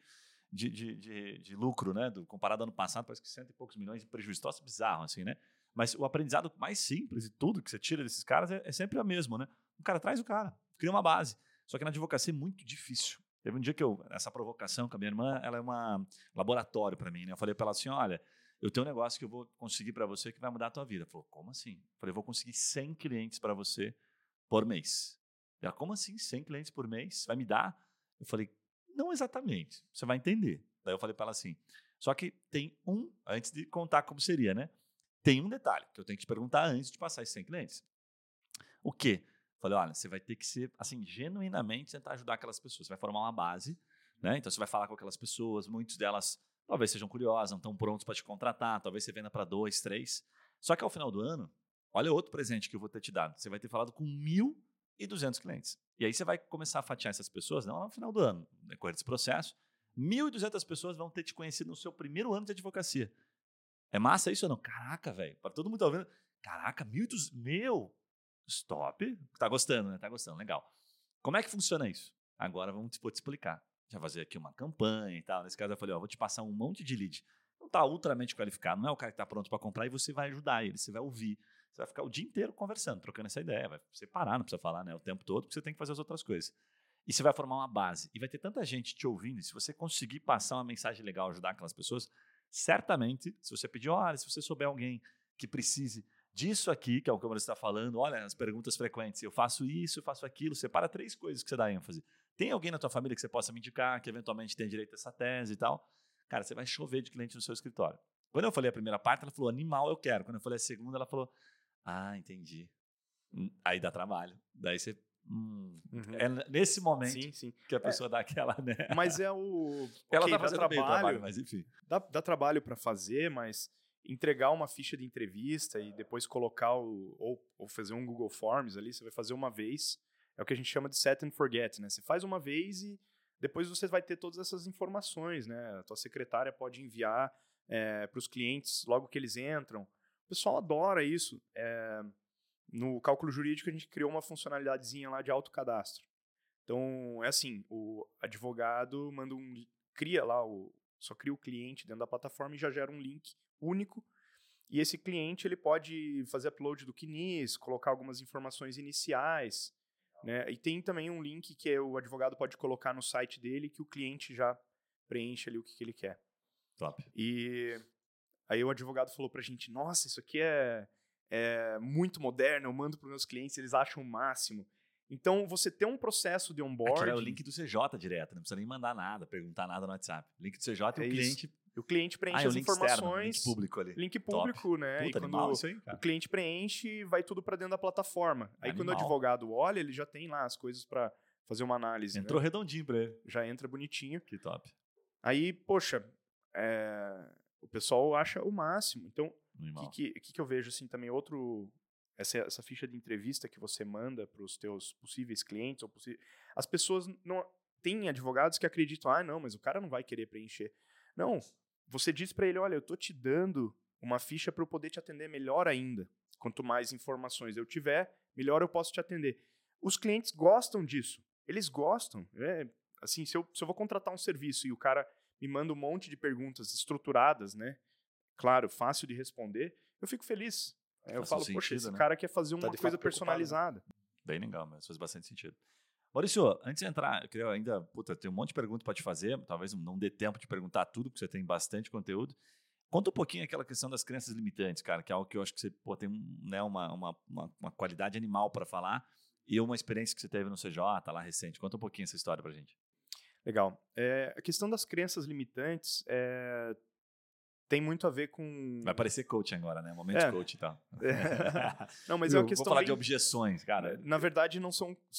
lucro, né? Comparado ao ano passado, parece que 100 e poucos milhões de prejuízo. Troço bizarro, assim, né? Mas o aprendizado mais simples de tudo que você tira desses caras é sempre o mesmo, né? O cara traz o cara, cria uma base. Só que na advocacia é muito difícil. Teve um dia que essa provocação com a minha irmã, ela é um laboratório para mim, né? Eu falei para ela assim, olha, eu tenho um negócio que eu vou conseguir para você que vai mudar a tua vida. Ela falou, como assim? Eu falei, eu vou conseguir 100 clientes para você por mês. Ela, como assim 100 clientes por mês? Vai me dar? Eu falei, não exatamente, você vai entender. Daí eu falei para ela assim, só que tem antes de contar como seria, né? Tem um detalhe que eu tenho que te perguntar antes de passar esses 100 clientes. O quê? Falei, olha, você vai ter que ser, assim, genuinamente tentar ajudar aquelas pessoas. Você vai formar uma base, né? Então você vai falar com aquelas pessoas, muitas delas talvez sejam curiosas, não estão prontos para te contratar, talvez você venda para 2, 3. Só que ao final do ano, olha outro presente que eu vou ter te dado. Você vai ter falado com 1.200 clientes. E aí você vai começar a fatiar essas pessoas, não no final do ano, no decorrer desse processo. 1.200 pessoas vão ter te conhecido no seu primeiro ano de advocacia. É massa isso ou não? Caraca, velho. Para todo mundo que tá ouvindo. Caraca, 1.200. Meu, stop. Tá gostando, né? Tá gostando, legal. Como é que funciona isso? Agora vou te explicar. Já fazer aqui uma campanha e tal. Nesse caso eu falei, vou te passar um monte de lead. Não tá ultramente qualificado, não é o cara que tá pronto para comprar e você vai ajudar ele, você vai ouvir. Você vai ficar o dia inteiro conversando, trocando essa ideia. Vai separar, não precisa falar, né, o tempo todo, porque você tem que fazer as outras coisas. E você vai formar uma base. E vai ter tanta gente te ouvindo. E se você conseguir passar uma mensagem legal, ajudar aquelas pessoas, certamente, se você pedir, olha, se você souber alguém que precise disso aqui, que é o que você está falando, olha, as perguntas frequentes, eu faço isso, eu faço aquilo, separa 3 coisas que você dá ênfase. Tem alguém na tua família que você possa me indicar, que eventualmente tem direito a essa tese e tal? Cara, você vai chover de cliente no seu escritório. Quando eu falei a primeira parte, ela falou, animal, eu quero. Quando eu falei a segunda, ela falou, entendi. Aí dá trabalho. Daí você... É nesse momento sim. que a pessoa dá aquela, né? Mas é o... Ela tá fazendo bem o trabalho, mas enfim. Dá trabalho para fazer, mas entregar uma ficha de entrevista e depois colocar ou fazer um Google Forms ali, você vai fazer uma vez. É o que a gente chama de set and forget, né? Você faz uma vez e depois você vai ter todas essas informações, né? A tua secretária pode enviar para os clientes logo que eles entram. O pessoal adora isso. No cálculo jurídico, a gente criou uma funcionalidadezinha lá de autocadastro. Então, é assim, o advogado só cria o cliente dentro da plataforma e já gera um link único. E esse cliente ele pode fazer upload do CNIS, colocar algumas informações iniciais, né? E tem também um link que o advogado pode colocar no site dele que o cliente já preenche ali o que ele quer. Top. E aí o advogado falou pra gente, nossa, isso aqui é muito moderno, eu mando para os meus clientes, eles acham o máximo. Então, você tem um processo de onboarding... Aqui é o link do CJ direto, não precisa nem mandar nada, perguntar nada no WhatsApp. Link do CJ e o cliente... O cliente preenche as informações... Link público ali. Link público, top. Né? Puta, e quando isso aí, cara. O cliente preenche, vai tudo para dentro da plataforma. Aí quando o advogado olha, ele já tem lá as coisas para fazer uma análise. Entrou redondinho para ele. Já entra bonitinho. Que top. Aí, poxa, o pessoal acha o máximo. Então, o que eu vejo assim também, essa ficha de entrevista que você manda para os teus possíveis clientes, as pessoas não tem advogados que acreditam, não, mas o cara não vai querer preencher. Não, você diz para ele, olha, eu tô te dando uma ficha para eu poder te atender melhor ainda. Quanto mais informações eu tiver, melhor eu posso te atender. Os clientes gostam disso. Eles gostam. Assim, se eu vou contratar um serviço e o cara me manda um monte de perguntas estruturadas, né? Claro, fácil de responder, eu fico feliz. Eu falo, poxa, esse cara quer fazer uma coisa personalizada. Bem legal, mas faz bastante sentido. Maurício, antes de entrar, eu queria ainda, tem um monte de perguntas para te fazer, talvez não dê tempo de perguntar tudo, porque você tem bastante conteúdo. Conta um pouquinho aquela questão das crenças limitantes, cara, que é algo que eu acho que você tem uma qualidade animal para falar e uma experiência que você teve no CJ lá recente. Conta um pouquinho essa história para a gente. Legal. A questão das crenças limitantes tem muito a ver com... Vai parecer coaching agora, né? Momento de coaching e tal. Não, mas é uma questão... Vou falar de objeções, cara. Na verdade, não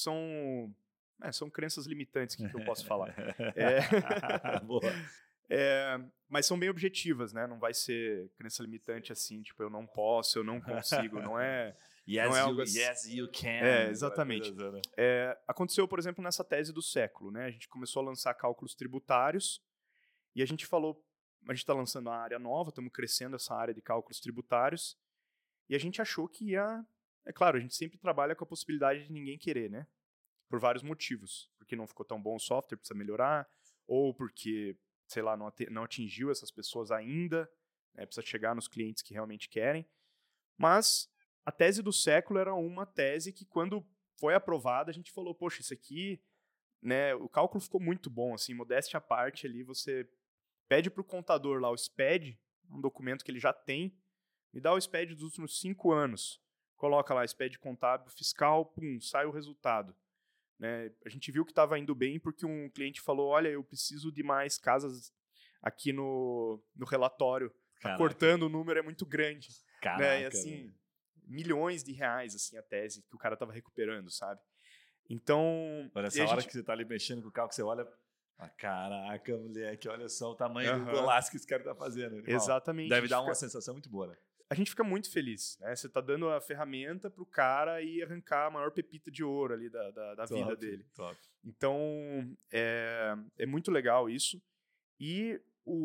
são crenças limitantes que eu posso falar. Boa. Mas são bem objetivas, né? Não vai ser crença limitante assim, tipo, eu não posso, eu não consigo, não é... Yes, you can. Exatamente. Aconteceu, por exemplo, nessa tese do século, né? A gente começou a lançar cálculos tributários e a gente falou, a gente está lançando a área nova, estamos crescendo essa área de cálculos tributários e a gente achou que ia... É claro, a gente sempre trabalha com a possibilidade de ninguém querer, né? Por vários motivos. Porque não ficou tão bom o software, precisa melhorar, ou porque, sei lá, não atingiu essas pessoas ainda, né? Precisa chegar nos clientes que realmente querem. Mas a tese do século era uma tese que, quando foi aprovada, a gente falou, poxa, isso aqui, né, o cálculo ficou muito bom, assim, modéstia à parte ali, você pede para o contador lá o SPED, um documento que ele já tem, me dá o SPED dos últimos 5 anos, coloca lá SPED contábil, fiscal, pum, sai o resultado. Né? A gente viu que estava indo bem porque um cliente falou, olha, eu preciso de mais casas aqui no relatório, tá cortando, o número é muito grande. Caraca, né? E assim, milhões de reais assim, a tese que o cara estava recuperando, sabe? Então... Olha, essa hora que você está ali mexendo com o carro, que você olha... caraca, moleque, olha só o tamanho do golaço que esse cara tá fazendo. Exatamente. Deve dar uma sensação muito boa, né? a gente fica muito feliz, né? Você tá dando a ferramenta pro cara e arrancar a maior pepita de ouro ali da vida dele. Top. Então, é muito legal isso. E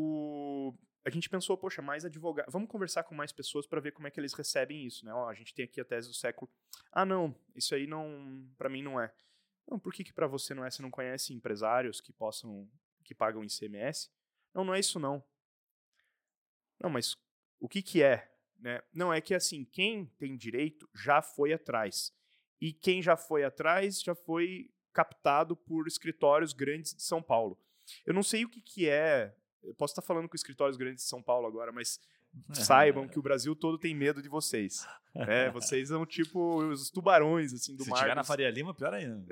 a gente pensou, poxa, mais advogado. Vamos conversar com mais pessoas para ver como é que eles recebem isso, né? Ó, a gente tem aqui a tese do século. Ah, não, isso aí não, para mim não é. Não, por que para você não é? Você não conhece empresários que pagam ICMS? Não é isso não. Não, mas o que é? Né? Não, é que assim, quem tem direito já foi atrás. E quem já foi atrás já foi captado por escritórios grandes de São Paulo. Eu não sei o que é. Eu posso estar falando com escritórios grandes de São Paulo agora, mas saibam que o Brasil todo tem medo de vocês. Vocês são tipo os tubarões assim do mar. Se tiver na Faria Lima, pior ainda.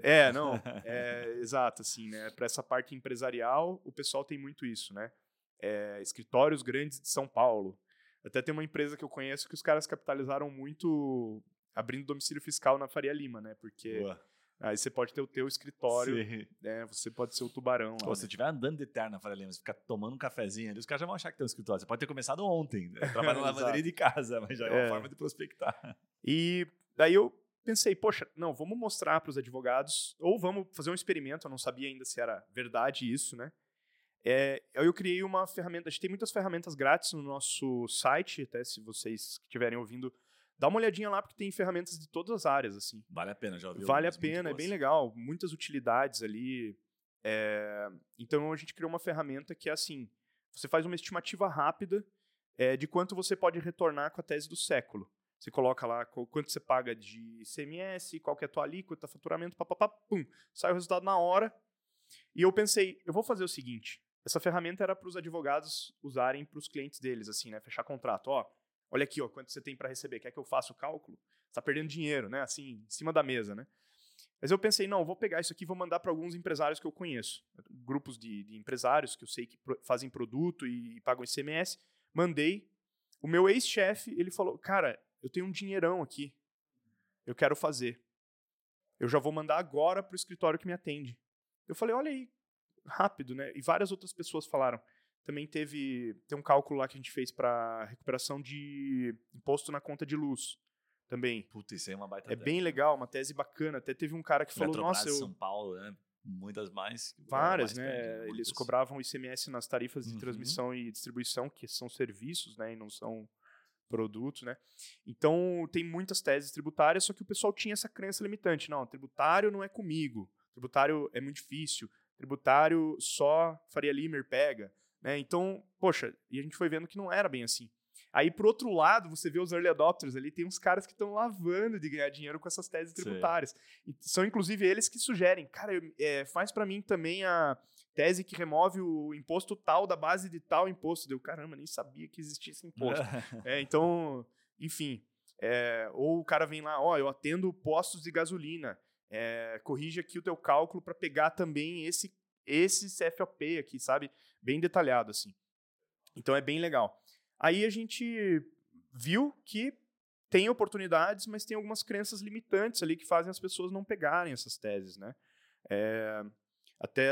Exato, assim, né? Para essa parte empresarial, o pessoal tem muito isso, né? Escritórios grandes de São Paulo. Até tem uma empresa que eu conheço que os caras capitalizaram muito abrindo domicílio fiscal na Faria Lima, né? Porque aí você pode ter o teu escritório, né? Você pode ser o tubarão lá. Se estiver andando de terno na Faria Lima, você ficar tomando um cafezinho ali, os caras já vão achar que tem um escritório. Você pode ter começado ontem, né? Trabalhando na lavanderia de casa, mas já é uma forma de prospectar. E daí eu pensei, poxa, não, vamos mostrar para os advogados, ou vamos fazer um experimento, eu não sabia ainda se era verdade isso, né? Eu criei uma ferramenta, a gente tem muitas ferramentas grátis no nosso site, até se vocês estiverem ouvindo, dá uma olhadinha lá, porque tem ferramentas de todas as áreas, assim. Vale a pena, já ouviu? Vale a pena, é bem legal, muitas utilidades ali. Então a gente criou uma ferramenta que é assim, você faz uma estimativa rápida de quanto você pode retornar com a tese do século. Você coloca lá quanto você paga de ICMS, qual que é a tua alíquota, faturamento, pum, sai o resultado na hora. E eu pensei, eu vou fazer o seguinte, essa ferramenta era para os advogados usarem para os clientes deles, assim, né? Fechar contrato. Olha aqui, quanto você tem para receber. Quer que eu faça o cálculo? Você está perdendo dinheiro, né? Assim, em cima da mesa, né? Mas eu pensei, não, vou pegar isso aqui e vou mandar para alguns empresários que eu conheço. Grupos de empresários que eu sei que fazem produto e pagam ICMS. Mandei. O meu ex-chefe, ele falou, cara, eu tenho um dinheirão aqui. Eu quero fazer. Eu já vou mandar agora para o escritório que me atende. Eu falei, olha aí, rápido, né? E várias outras pessoas falaram. Também tem um cálculo lá que a gente fez para recuperação de imposto na conta de luz. Também. Puta, isso aí é uma baita tese. Bem legal, uma tese bacana. Até teve um cara que falou, nossa... São Paulo, né? Muitas mais. Várias, né? Eles cobravam ICMS nas tarifas de transmissão e distribuição, que são serviços, né? E não são produtos, né? Então, tem muitas teses tributárias, só que o pessoal tinha essa crença limitante. Não, tributário não é comigo. Tributário é muito difícil. Tributário só Faria Limer pega. Né? Então, poxa, e a gente foi vendo que não era bem assim. Aí, por outro lado, você vê os early adopters ali, tem uns caras que estão lavando de ganhar dinheiro com essas teses tributárias. E são, inclusive, eles que sugerem, cara, faz para mim também a tese que remove o imposto tal da base de tal imposto. Deu, caramba, nem sabia que existia esse imposto. Então, enfim. Ou o cara vem lá, eu atendo postos de gasolina, corrige aqui o teu cálculo para pegar também esse CFOP aqui, sabe? Bem detalhado, assim. Então, é bem legal. Aí a gente viu que tem oportunidades, mas tem algumas crenças limitantes ali que fazem as pessoas não pegarem essas teses, né? Até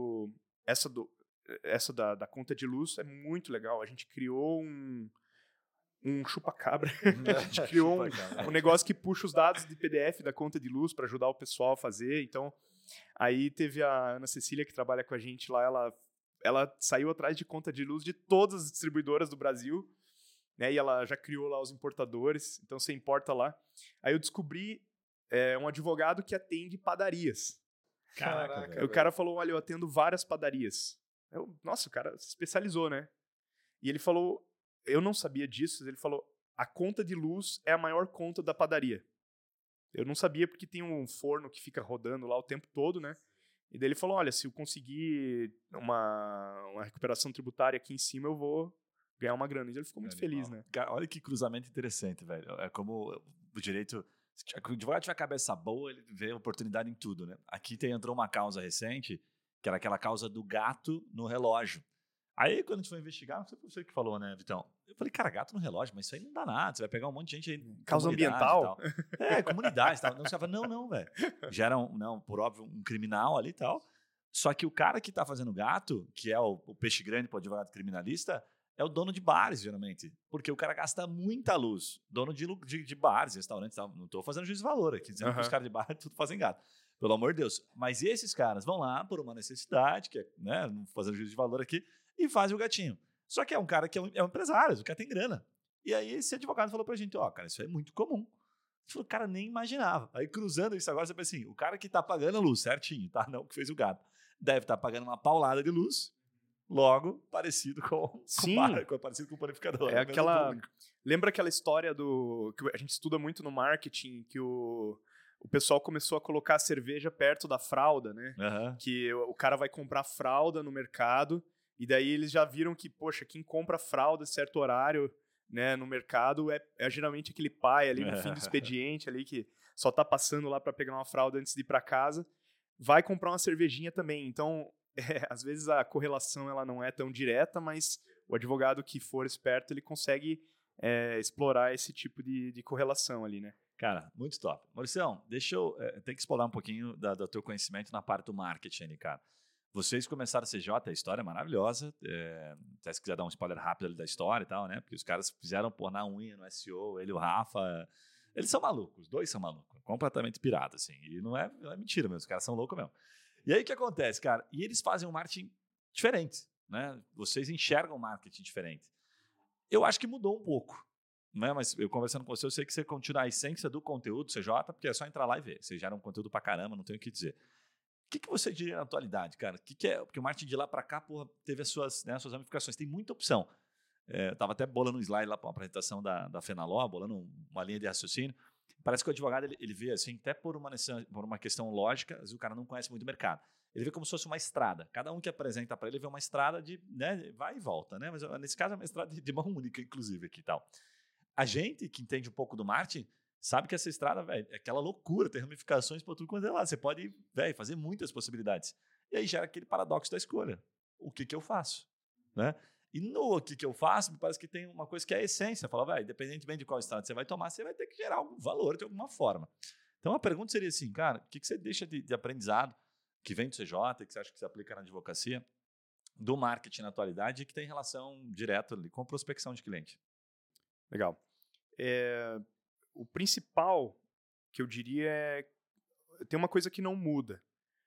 essa da conta de luz é muito legal. A gente criou um chupa-cabra. A gente criou um negócio que puxa os dados de PDF da conta de luz para ajudar o pessoal a fazer. Então, aí teve a Ana Cecília, que trabalha com a gente lá, ela saiu atrás de conta de luz de todas as distribuidoras do Brasil, né? E ela já criou lá os importadores, então você importa lá. Aí eu descobri um advogado que atende padarias. Caraca, o cara falou, olha, eu atendo várias padarias. Nossa, o cara se especializou, né? E ele falou, eu não sabia disso, ele falou, a conta de luz é a maior conta da padaria. Eu não sabia porque tem um forno que fica rodando lá o tempo todo, né? E daí ele falou, olha, se eu conseguir uma recuperação tributária aqui em cima, eu vou ganhar uma grana. E ele ficou muito feliz, né? Olha que cruzamento interessante, velho. É como o direito... Se o advogado tiver a cabeça boa, ele vê oportunidade em tudo, né? Aqui entrou uma causa recente, que era aquela causa do gato no relógio. Aí, quando a gente foi investigar, não sei o que você que falou, né, Vitão? Eu falei, cara, gato no relógio, mas isso aí não dá nada. Você vai pegar um monte de gente aí. Causa ambiental? Comunidade e tal. Não, você fala, não, velho. Já era, por óbvio, um criminal ali e tal. Só que o cara que tá fazendo gato, que é o peixe grande pro advogado criminalista, é o dono de bares, geralmente. Porque o cara gasta muita luz. Dono de bares, restaurantes, não estou fazendo juízo de valor aqui, dizendo que os caras de bar tudo fazem gato. Pelo amor de Deus. Mas esses caras vão lá por uma necessidade, que é, né, não fazendo juízo de valor aqui, e fazem o gatinho. Só que é um cara que é um empresário, o cara tem grana. E aí esse advogado falou pra gente, cara, isso é muito comum. Ele falou, cara, nem imaginava. Aí cruzando isso agora, você pensa assim, o cara que tá pagando a luz certinho, tá? Não que fez o gato. Deve estar pagando uma paulada de luz, logo parecido parecido com o panificador. É aquela... Lembra aquela história que a gente estuda muito no marketing, que o pessoal começou a colocar a cerveja perto da fralda, né? Que o cara vai comprar fralda no mercado, e daí eles já viram que, poxa, quem compra fralda em certo horário, né, no mercado é geralmente aquele pai ali no fim do expediente, ali que só tá passando lá para pegar uma fralda antes de ir para casa, vai comprar uma cervejinha também. Então, às vezes a correlação ela não é tão direta, mas o advogado que for esperto, ele consegue explorar esse tipo de correlação ali, né? Cara, muito top. Mauricião, deixa eu... Tem que explorar um pouquinho do teu conhecimento na parte do marketing ali, cara. Vocês começaram a CJ, a história é maravilhosa. Até se quiser dar um spoiler rápido ali da história e tal, né? Porque os caras fizeram pôr na unha no SEO, ele e o Rafa. Eles são malucos, os dois são malucos. Completamente pirados, assim. E não é mentira mesmo, os caras são loucos mesmo. E aí o que acontece, cara? E eles fazem um marketing diferente, né? Vocês enxergam um marketing diferente. Eu acho que mudou um pouco, né? Mas eu conversando com você, eu sei que você continua a essência do conteúdo CJ, porque é só entrar lá e ver. Vocês geram conteúdo pra caramba, não tenho o que dizer. O que você diria na atualidade, cara? Que é? Porque o marketing de lá para cá, porra, teve as suas ramificações. Tem muita opção. Eu estava até bolando um slide lá para uma apresentação da Fenaló, bolando uma linha de raciocínio. Parece que o advogado ele vê assim, até por uma questão lógica, às vezes o cara não conhece muito o mercado. Ele vê como se fosse uma estrada. Cada um que apresenta para ele vê uma estrada de, né, vai e volta, né? Mas nesse caso é uma estrada de mão única, inclusive, aqui e tal. A gente que entende um pouco do marketing sabe que essa estrada, velho, é aquela loucura, tem ramificações por tudo quanto é lado. Você pode, velho, fazer muitas possibilidades. E aí gera aquele paradoxo da escolha. O que eu faço? Né? E no que eu faço, me parece que tem uma coisa que é a essência. Fala, velho, independentemente de qual estrada você vai tomar, você vai ter que gerar algum valor de alguma forma. Então a pergunta seria assim, cara, o que você deixa de aprendizado que vem do CJ, que você acha que se aplica na advocacia, do marketing na atualidade e que tem relação direta ali com prospecção de cliente? Legal. O principal que eu diria tem uma coisa que não muda.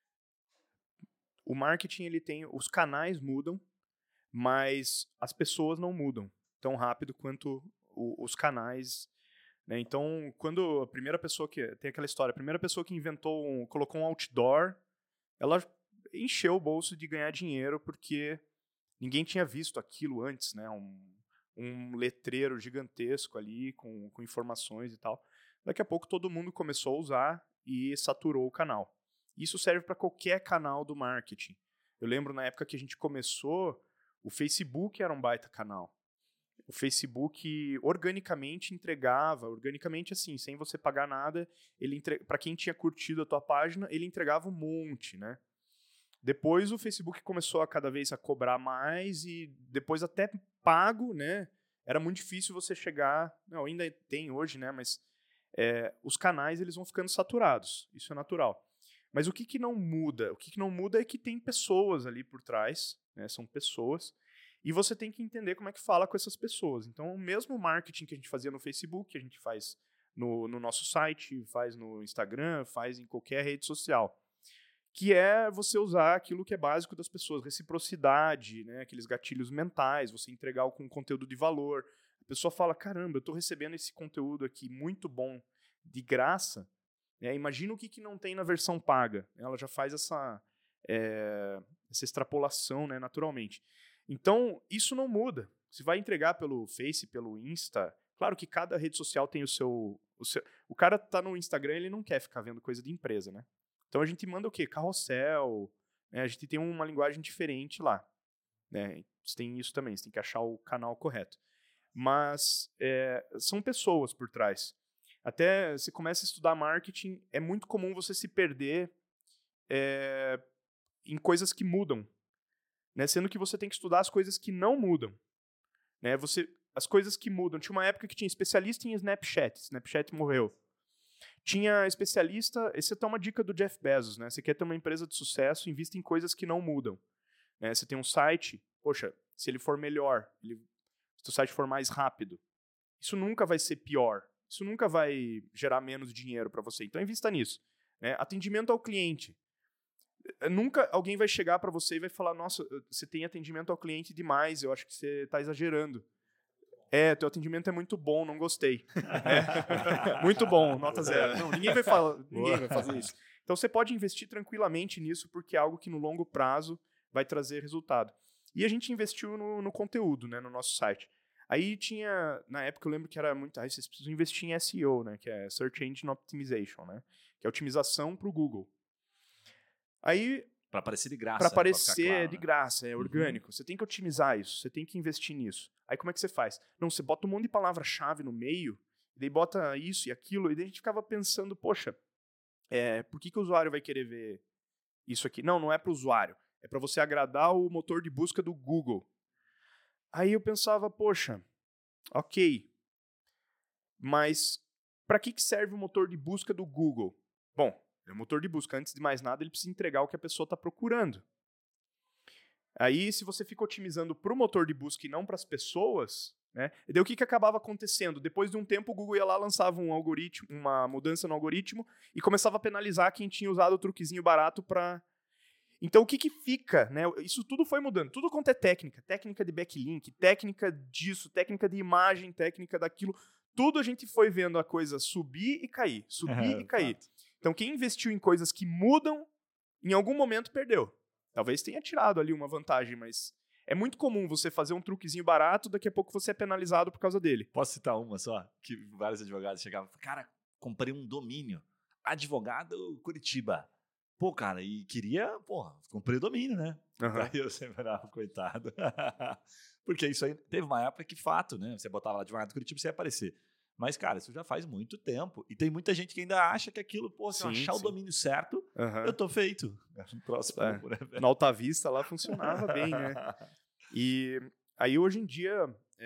O marketing, os canais mudam, mas as pessoas não mudam tão rápido quanto os canais, né? Então, quando a primeira pessoa tem aquela história, a primeira pessoa que colocou um outdoor, ela encheu o bolso de ganhar dinheiro porque ninguém tinha visto aquilo antes, né? Um letreiro gigantesco ali com informações e tal. Daqui a pouco todo mundo começou a usar e saturou o canal. Isso serve para qualquer canal do marketing. Eu lembro na época que a gente começou, o Facebook era um baita canal. O Facebook organicamente entregava, assim, sem você pagar nada, para quem tinha curtido a tua página, ele entregava um monte, né? Depois o Facebook começou a cada vez a cobrar mais e depois até pago, né? Era muito difícil você chegar... Não, ainda tem hoje, né? Mas os canais eles vão ficando saturados. Isso é natural. Mas o que não muda? O que não muda é que tem pessoas ali por trás, né? São pessoas. E você tem que entender como é que fala com essas pessoas. Então, o mesmo marketing que a gente fazia no Facebook, a gente faz no nosso site, faz no Instagram, faz em qualquer rede social. Que é você usar aquilo que é básico das pessoas, reciprocidade, né? Aqueles gatilhos mentais, você entregar com conteúdo de valor. A pessoa fala, caramba, eu estou recebendo esse conteúdo aqui muito bom, de graça. Imagina o que não tem na versão paga. Ela já faz essa extrapolação, né, naturalmente. Então, isso não muda. Você vai entregar pelo Face, pelo Insta. Claro que cada rede social tem o seu... O cara tá no Instagram, ele não quer ficar vendo coisa de empresa, né? Então a gente manda o quê? Carrossel, né? A gente tem uma linguagem diferente lá, né? Você tem isso também, você tem que achar o canal correto. Mas são pessoas por trás. Até você começa a estudar marketing, é muito comum você se perder em coisas que mudam, né? Sendo que você tem que estudar as coisas que não mudam, né? As coisas que mudam. Tinha uma época que tinha especialista em Snapchat morreu. Tinha especialista, essa é uma dica do Jeff Bezos, né? Você quer ter uma empresa de sucesso, invista em coisas que não mudam. Né? Você tem um site, poxa, se ele for melhor, ele se o site for mais rápido, isso nunca vai ser pior. Isso nunca vai gerar menos dinheiro para você. Então, invista nisso. Né? Atendimento ao cliente. Nunca alguém vai chegar para você e vai falar, nossa, você tem atendimento ao cliente demais, eu acho que você está exagerando. Teu atendimento é muito bom, não gostei. Muito bom, nota 0. Não, ninguém vai fazer isso. Então, você pode investir tranquilamente nisso, porque é algo que no longo prazo vai trazer resultado. E a gente investiu no conteúdo, né, no nosso site. Aí tinha, na época eu lembro que era muito, vocês precisam investir em SEO, né, que é Search Engine Optimization, né, que é otimização para o Google. Aí, para aparecer de graça. Para aparecer claro, de graça, é orgânico. Você tem que otimizar isso, você tem que investir nisso. Aí como é que você faz? Não, você bota um monte de palavra-chave no meio, e daí bota isso e aquilo, e daí a gente ficava pensando, poxa, por que o usuário vai querer ver isso aqui? Não é para o usuário, é para você agradar o motor de busca do Google. Aí eu pensava, poxa, ok, mas para que serve o motor de busca do Google? Bom, é um motor de busca. Antes de mais nada, ele precisa entregar o que a pessoa está procurando. Aí, se você fica otimizando para o motor de busca e não para as pessoas, né? E daí o que acabava acontecendo? Depois de um tempo, o Google ia lá, lançava um algoritmo, uma mudança no algoritmo e começava a penalizar quem tinha usado o truquezinho barato para... Então, o que fica? Né? Isso tudo foi mudando. Tudo quanto é técnica. Técnica de backlink, técnica disso, técnica de imagem, técnica daquilo. Tudo a gente foi vendo a coisa subir e cair. Subir e cair. Então, quem investiu em coisas que mudam, em algum momento perdeu. Talvez tenha tirado ali uma vantagem, mas é muito comum você fazer um truquezinho barato, daqui a pouco você é penalizado por causa dele. Posso citar uma só? Que vários advogados chegavam e falavam, cara, comprei um domínio, advogado Curitiba. Pô, cara, e queria, comprei o domínio, né? Uhum. Aí eu sempre era coitado. Porque isso aí, teve uma época que fato, né? Você botava lá advogado Curitiba, você ia aparecer. Mas, cara, isso já faz muito tempo. E tem muita gente que ainda acha que aquilo, se eu achar o domínio certo, eu tô feito. Próximo, né, na Alta Vista lá funcionava bem, né? E aí, hoje em dia,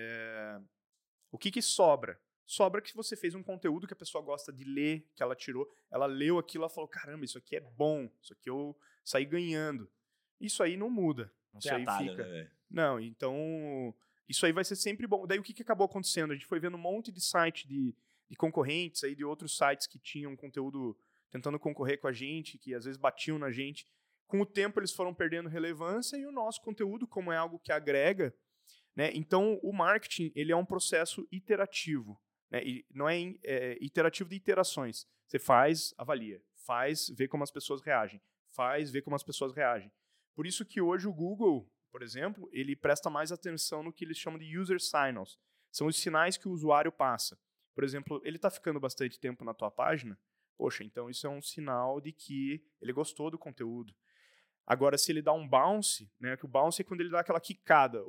o que sobra? Sobra que você fez um conteúdo que a pessoa gosta de ler, que ela tirou, ela leu aquilo, ela falou, caramba, isso aqui é bom, isso aqui eu saí ganhando. Isso aí não muda. Isso aí atalho, fica. Né, não, então... Isso aí vai ser sempre bom. Daí o que acabou acontecendo? A gente foi vendo um monte de site de concorrentes, aí, de outros sites que tinham conteúdo tentando concorrer com a gente, que às vezes batiam na gente. Com o tempo eles foram perdendo relevância e o nosso conteúdo, como é algo que agrega, né? Então o marketing ele é um processo iterativo, né? E não é iterativo de iterações. Você faz, avalia, faz, vê como as pessoas reagem, faz, vê como as pessoas reagem. Por isso que hoje o Google, por exemplo, ele presta mais atenção no que eles chamam de user signals. São os sinais que o usuário passa. Por exemplo, ele está ficando bastante tempo na tua página, poxa, então isso é um sinal de que ele gostou do conteúdo. Agora, se ele dá um bounce, né, que o bounce é quando ele dá aquela quicada.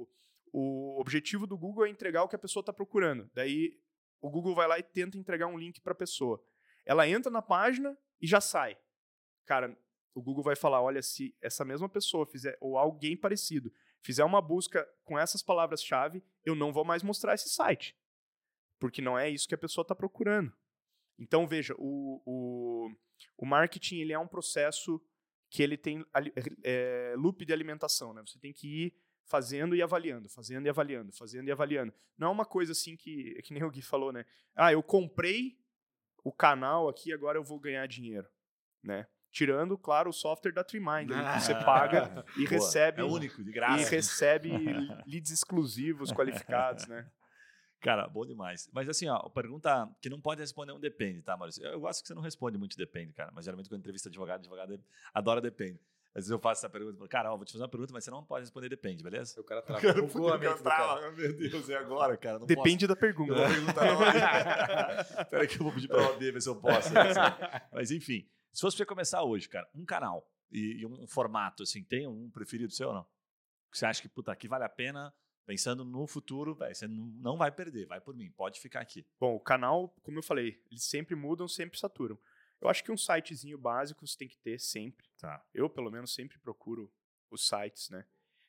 O objetivo do Google é entregar o que a pessoa está procurando. Daí, o Google vai lá e tenta entregar um link para a pessoa. Ela entra na página e já sai. Cara, o Google vai falar, olha, se essa mesma pessoa fizer, ou alguém parecido, fizer uma busca com essas palavras-chave, eu não vou mais mostrar esse site. Porque não é isso que a pessoa está procurando. Então, veja, o marketing ele é um processo que ele tem loop de alimentação. Né? Você tem que ir fazendo e avaliando, fazendo e avaliando, fazendo e avaliando. Não é uma coisa assim que nem o Gui falou, né? Eu comprei o canal aqui, agora eu vou ganhar dinheiro. Né? Tirando, claro, o software da Triminder, que você paga e recebe... É único, de graça. E recebe leads exclusivos, qualificados, né? Cara, bom demais. Mas assim, pergunta que não pode responder um depende, tá, Maurício? Eu gosto que você não responde muito depende, cara. Mas geralmente quando entrevista advogado adora depende. Às vezes eu faço essa pergunta, cara, vou te fazer uma pergunta, mas você não pode responder depende, beleza? O cara trava. Meu Deus, e agora, cara? Não depende da pergunta. Eu vou perguntar na OAB. Espera que eu vou pedir pra OAB ver se eu posso. Mas enfim, se fosse pra você começar hoje, cara, um canal e um formato, assim, tem um preferido seu ou não? Que você acha que, puta, aqui vale a pena, pensando no futuro, véio, você não vai perder, vai por mim, pode ficar aqui. Bom, o canal, como eu falei, eles sempre mudam, sempre saturam. Eu acho que um sitezinho básico você tem que ter sempre. Tá. Eu, pelo menos, sempre procuro os sites, né?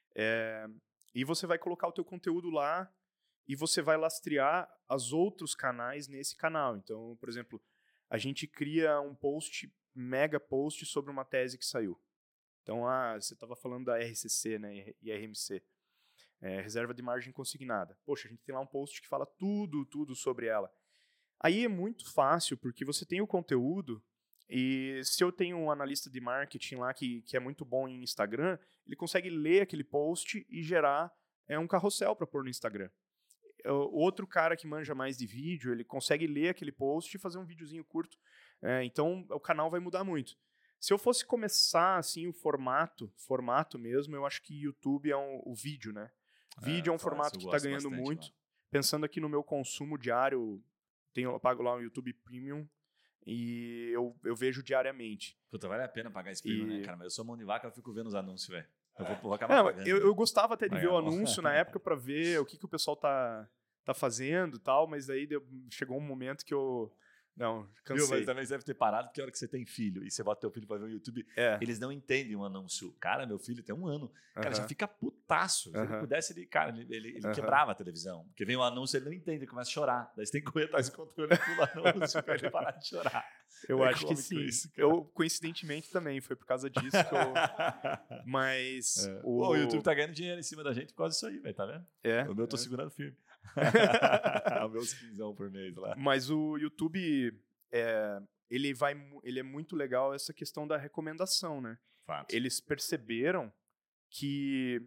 E você vai colocar o teu conteúdo lá e você vai lastrear os outros canais nesse canal. Então, por exemplo, a gente cria um mega post sobre uma tese que saiu. Então, você estava falando da RCC, né, e RMC. reserva de margem consignada. Poxa, a gente tem lá um post que fala tudo sobre ela. Aí é muito fácil, porque você tem o conteúdo, e se eu tenho um analista de marketing lá que é muito bom em Instagram, ele consegue ler aquele post e gerar um carrossel para pôr no Instagram. Outro cara que manja mais de vídeo, ele consegue ler aquele post e fazer um videozinho curto. Então, o canal vai mudar muito. Se eu fosse começar, assim, o formato mesmo, eu acho que YouTube é o vídeo, né? Vídeo é um formato que está ganhando bastante, muito. Mano. Pensando aqui no meu consumo diário, eu pago lá o YouTube Premium e eu vejo diariamente. Puta, vale a pena pagar esse Premium, né, cara? Mas eu sou mão de vaca, eu fico vendo os anúncios, velho. Eu vou acabar pagando. Eu gostava até de ver o anúncio na época para ver o que o pessoal tá fazendo e tal, mas aí chegou um momento que eu... Não, cansei. Mas também você deve ter parado, porque a hora que você tem filho e você bota teu filho pra ver o YouTube, eles não entendem um anúncio. Cara, meu filho tem 1 ano. Cara, já fica putaço. Se ele pudesse, ele quebrava a televisão. Porque vem um anúncio, ele não entende, ele começa a chorar. Daí você tem que correr atrás do controle do anúncio pra ele parar de chorar. Eu acho que sim. Isso, coincidentemente, também. Foi por causa disso que eu... Mas... O YouTube tá ganhando dinheiro em cima da gente por causa disso aí, velho, tá vendo? O meu eu tô segurando firme. O meu 15 por mês lá. Mas o YouTube, ele é muito legal essa questão da recomendação, né? Fato. Eles perceberam que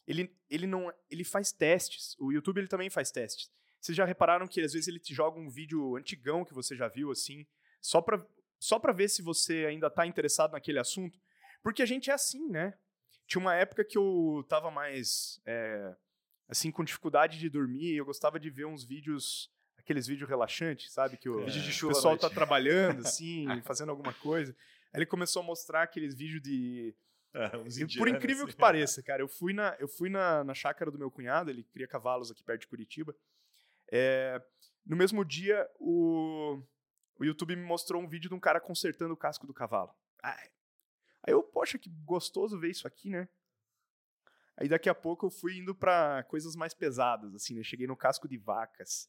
ele faz testes. O YouTube ele também faz testes. Vocês já repararam que às vezes ele te joga um vídeo antigão que você já viu, assim, só pra ver se você ainda tá interessado naquele assunto? Porque a gente é assim, né? Tinha uma época que eu tava mais... assim, com dificuldade de dormir, eu gostava de ver uns vídeos, aqueles vídeos relaxantes, sabe? Que o pessoal tá trabalhando, assim, fazendo alguma coisa. Aí ele começou a mostrar aqueles vídeos de... por incrível que pareça, cara, eu fui na chácara do meu cunhado, ele cria cavalos aqui perto de Curitiba. No mesmo dia, o YouTube me mostrou um vídeo de um cara consertando o casco do cavalo. Aí eu, poxa, que gostoso ver isso aqui, né? Aí daqui a pouco eu fui indo pra coisas mais pesadas, assim, né? Cheguei no casco de vacas.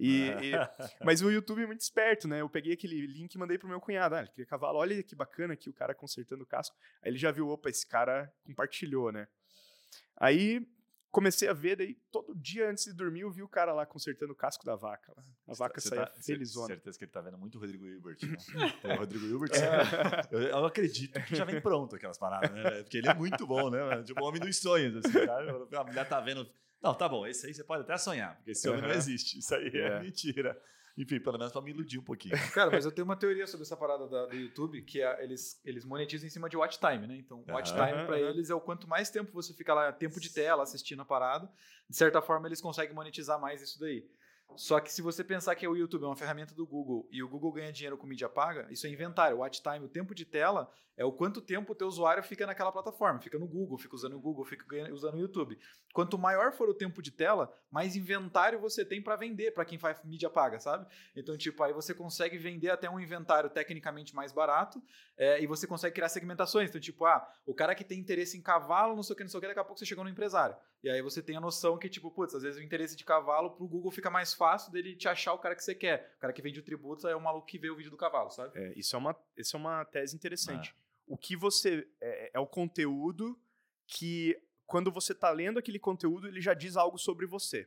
Mas o YouTube é muito esperto, né? Eu peguei aquele link e mandei pro meu cunhado. Ele queria cavalo, olha que bacana aqui o cara consertando o casco. Aí ele já viu, opa, esse cara compartilhou, né? Aí comecei a ver, daí todo dia antes de dormir eu vi o cara lá consertando o casco da vaca. A vaca saía felizona. Certeza que ele tá vendo muito o Rodrigo Hilbert, né? O Rodrigo Hilbert, eu acredito que já vem pronto aquelas paradas, né? Porque ele é muito bom, né? Tipo, o homem dos sonhos, assim, cara. A mulher tá vendo... Não, tá bom, esse aí você pode até sonhar, porque esse homem não existe. Isso aí é mentira. Enfim, pelo menos pra me iludir um pouquinho. Cara, mas eu tenho uma teoria sobre essa parada do YouTube, que eles monetizam em cima de watch time, né? Então, watch time pra eles é o quanto mais tempo você fica lá, tempo de tela, assistindo a parada. De certa forma, eles conseguem monetizar mais isso daí. Só que se você pensar que o YouTube é uma ferramenta do Google e o Google ganha dinheiro com mídia paga, isso é inventário. O watch time, o tempo de tela, é o quanto tempo o teu usuário fica naquela plataforma. Fica no Google, fica usando o Google, fica usando o YouTube. Quanto maior for o tempo de tela, mais inventário você tem para vender para quem faz mídia paga, sabe? Então, tipo, aí você consegue vender até um inventário tecnicamente mais barato e você consegue criar segmentações. Então, tipo, o cara que tem interesse em cavalo, não sei o que, daqui a pouco você chegou no empresário. E aí você tem a noção que, tipo, putz, às vezes o interesse de cavalo pro Google fica mais fácil dele te achar o cara que você quer. O cara que vende o tributo é o maluco que vê o vídeo do cavalo, sabe? Isso é uma tese interessante. O que você... É o conteúdo que, quando você tá lendo aquele conteúdo, ele já diz algo sobre você.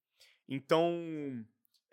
Então,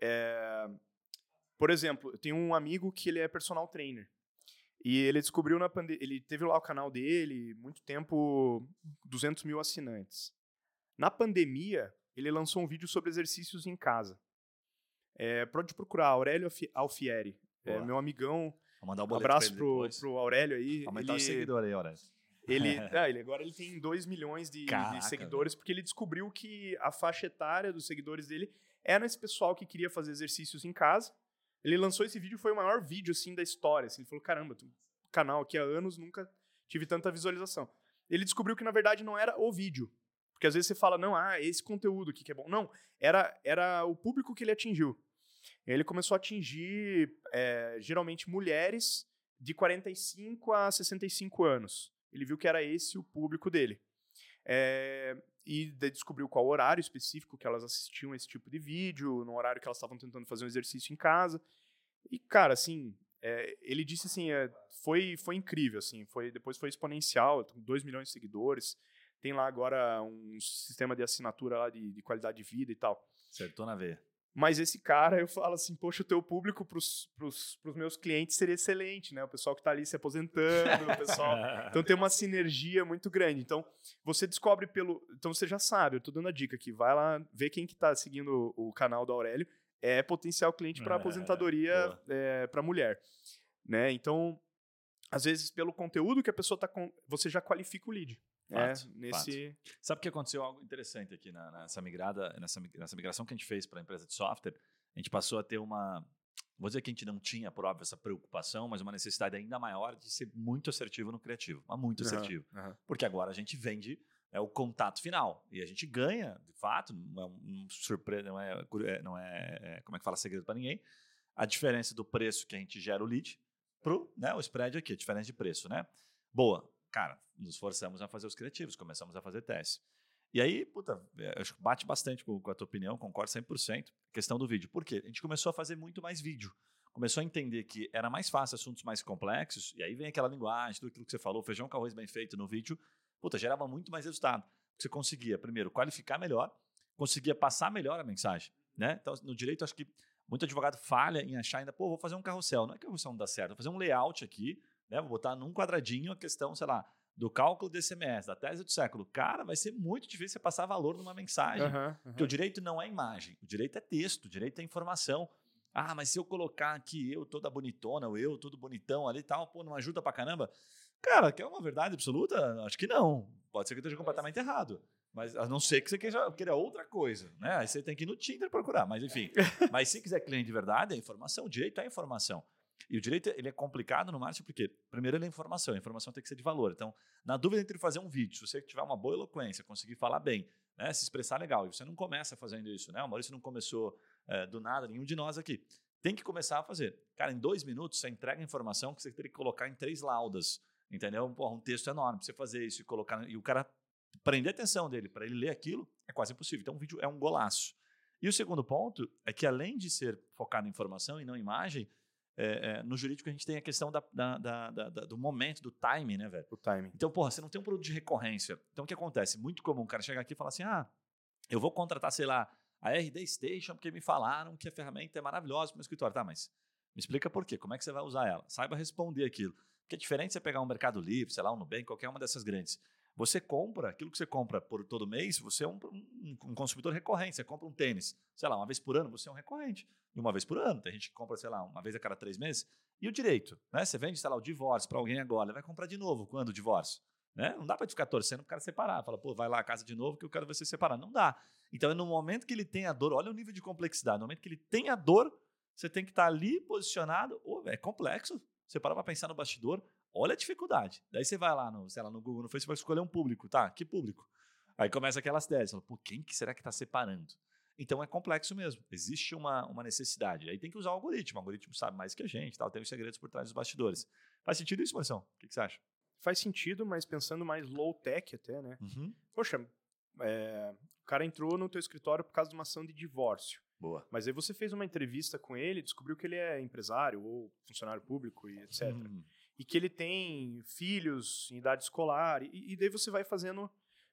por exemplo, eu tenho um amigo que ele é personal trainer. E ele descobriu na pandemia... Ele teve lá o canal dele, muito tempo, 200 mil assinantes. Na pandemia, ele lançou um vídeo sobre exercícios em casa. Pode procurar, Aurélio Alfieri. Meu amigão. Vou mandar um abraço pro Aurélio aí. Aumentar o seguidor aí, Aurélio. Agora ele tem 2 milhões de seguidores, porque ele descobriu que a faixa etária dos seguidores dele era esse pessoal que queria fazer exercícios em casa. Ele lançou esse vídeo, foi o maior vídeo assim, da história. Assim, ele falou, caramba, canal aqui há anos, nunca tive tanta visualização. Ele descobriu que, na verdade, não era o vídeo. Porque às vezes você fala, não, esse conteúdo aqui que é bom. Não, era o público que ele atingiu. E aí ele começou a atingir, geralmente, mulheres de 45 a 65 anos. Ele viu que era esse o público dele. E descobriu qual horário específico que elas assistiam esse tipo de vídeo, no horário que elas estavam tentando fazer um exercício em casa. E, cara, assim, ele disse assim, foi incrível, assim, depois foi exponencial, 2 milhões de seguidores. tem lá agora um sistema de assinatura lá de qualidade de vida e tal. Acertou na veia. Mas esse cara, eu falo assim, poxa, o teu público pros meus clientes seria excelente, né? O pessoal que tá ali se aposentando, o pessoal... Então tem uma sinergia muito grande. Então, você descobre Então você já sabe, eu tô dando a dica aqui, vai lá, vê quem que tá seguindo o canal do Aurélio, é potencial cliente para aposentadoria para mulher, né? Então, às vezes, pelo conteúdo que a pessoa tá com, você já qualifica o lead. Fato. Sabe o que aconteceu? Algo interessante aqui nessa migração que a gente fez para a empresa de software. A gente passou a ter vou dizer que a gente não tinha, por óbvio, essa preocupação, mas uma necessidade ainda maior de ser muito assertivo no criativo, mas muito assertivo. Porque agora a gente vende o contato final e a gente ganha, de fato, não é um surpresa, não é como é que fala, segredo para ninguém, a diferença do preço que a gente gera o lead pro, né, o spread aqui, a diferença de preço, né? Boa. Cara, nos forçamos a fazer os criativos, começamos a fazer testes. E aí, acho que bate bastante com a tua opinião, concordo 100%, questão do vídeo. Por quê? A gente começou a fazer muito mais vídeo. Começou a entender que era mais fácil assuntos mais complexos, e aí vem aquela linguagem, tudo aquilo que você falou, feijão com arroz bem feito no vídeo, gerava muito mais resultado. Você conseguia, primeiro, qualificar melhor, conseguia passar melhor a mensagem, né? Então, no direito, acho que muito advogado falha em achar ainda, vou fazer um carrossel. Não é que o carrossel não dá certo, vou fazer um layout aqui, né? Vou botar num quadradinho a questão, sei lá, do cálculo de ICMS, da tese do século. Cara, vai ser muito difícil você passar valor numa mensagem. Porque o direito não é imagem, o direito é texto, o direito é informação. Ah, mas se eu colocar aqui eu toda bonitona, ou eu todo bonitão ali e tal, não ajuda pra caramba? Cara, quer uma verdade absoluta? Acho que não. Pode ser que eu esteja completamente errado. Mas a não ser que você queira outra coisa, né? Aí você tem que ir no Tinder procurar, mas enfim. Mas se quiser cliente de verdade, é informação. O direito é informação. E o direito ele é complicado no marketing porque, primeiro, ele é informação. A informação tem que ser de valor. Então, na dúvida entre fazer um vídeo, se você tiver uma boa eloquência, conseguir falar bem, né, se expressar legal, e você não começa fazendo isso, né? O Maurício não começou do nada, nenhum de nós aqui. Tem que começar a fazer. Cara, em 2 minutos, você entrega a informação que você teria que colocar em 3 laudas, entendeu? Um texto enorme para você fazer isso e colocar... E o cara prender a atenção dele para ele ler aquilo é quase impossível. Então, o vídeo é um golaço. E o segundo ponto é que, além de ser focado em informação e não em imagem, no jurídico a gente tem a questão do momento, do timing, né, velho? O timing. Então, você não tem um produto de recorrência. Então, o que acontece? Muito comum o cara chegar aqui e falar assim, eu vou contratar, sei lá, a RD Station porque me falaram que a ferramenta é maravilhosa para o meu escritório. Tá, mas me explica por quê, como é que você vai usar ela? Saiba responder aquilo. Porque é diferente você pegar um Mercado Livre, sei lá, um Nubank, qualquer uma dessas grandes. Você compra, aquilo que você compra por todo mês, você é um consumidor recorrente. Você compra um tênis, sei lá, uma vez por ano, você é um recorrente. E uma vez por ano, tem gente que compra, sei lá, uma vez a cada 3 meses. E o direito, né? Você vende, sei lá, o divórcio para alguém agora, ele vai comprar de novo quando o divórcio? Né? Não dá para ficar torcendo para o cara separar. Fala, vai lá a casa de novo que o cara vai se separar. Não dá. Então, no momento que ele tem a dor, olha o nível de complexidade, no momento que ele tem a dor, você tem que estar ali posicionado. É complexo. Você para pensar no bastidor, olha a dificuldade. Daí você vai lá no Google, no Facebook, escolher um público. Tá, que público? Aí começa aquelas teses. Fala, quem que será que está separando? Então é complexo mesmo. Existe uma necessidade. Aí tem que usar o algoritmo. O algoritmo sabe mais que a gente, tal, tem os segredos por trás dos bastidores. Faz sentido isso, Marção? O que você acha? Faz sentido, mas pensando mais low-tech até, né? Poxa, o cara entrou no teu escritório por causa de uma ação de divórcio. Boa. Mas aí você fez uma entrevista com ele, descobriu que ele é empresário ou funcionário público e etc. E que ele tem filhos em idade escolar. E daí você vai fazendo...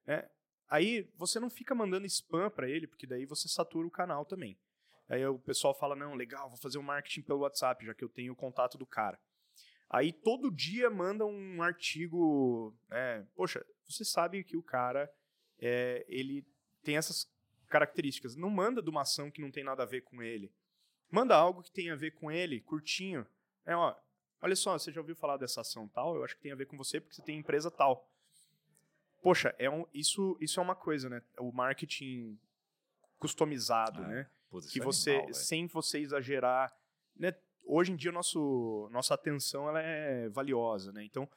Aí você não fica mandando spam para ele, porque daí você satura o canal também. Aí o pessoal fala, não, legal, vou fazer um marketing pelo WhatsApp, já que eu tenho o contato do cara. Aí todo dia manda um artigo... poxa, você sabe que o cara ele tem essas características. Não manda de uma ação que não tem nada a ver com ele. Manda algo que tem a ver com ele, curtinho. Olha só, você já ouviu falar dessa ação tal? Eu acho que tem a ver com você porque você tem empresa tal. Poxa, isso é uma coisa, né? O marketing customizado, né? Que você, animal, sem você exagerar, né? Hoje em dia, nossa atenção ela é valiosa, né? Então,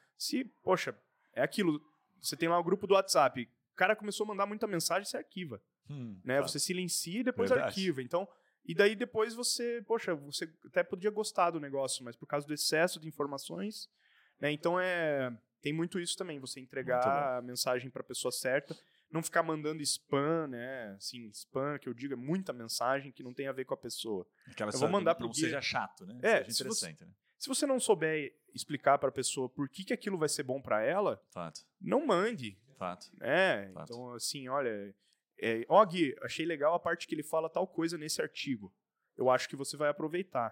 é aquilo. Você tem lá o grupo do WhatsApp. O cara começou a mandar muita mensagem, você arquiva. Né? Você silencia e depois arquiva. Então, e daí depois você até podia gostar do negócio, mas por causa do excesso de informações, né? Então tem muito isso também, você entregar a mensagem para a pessoa certa, não ficar mandando spam, né? Assim, spam, que eu digo, é muita mensagem que não tem a ver com a pessoa. Eu vou mandar para o guia. Seja chato, né? Seja interessante, né? Se você não souber explicar para a pessoa por que aquilo vai ser bom para ela, Fato. Não mande. Fato. Fato. Então, assim, olha... Ó, Gui, achei legal a parte que ele fala tal coisa nesse artigo. Eu acho que você vai aproveitar.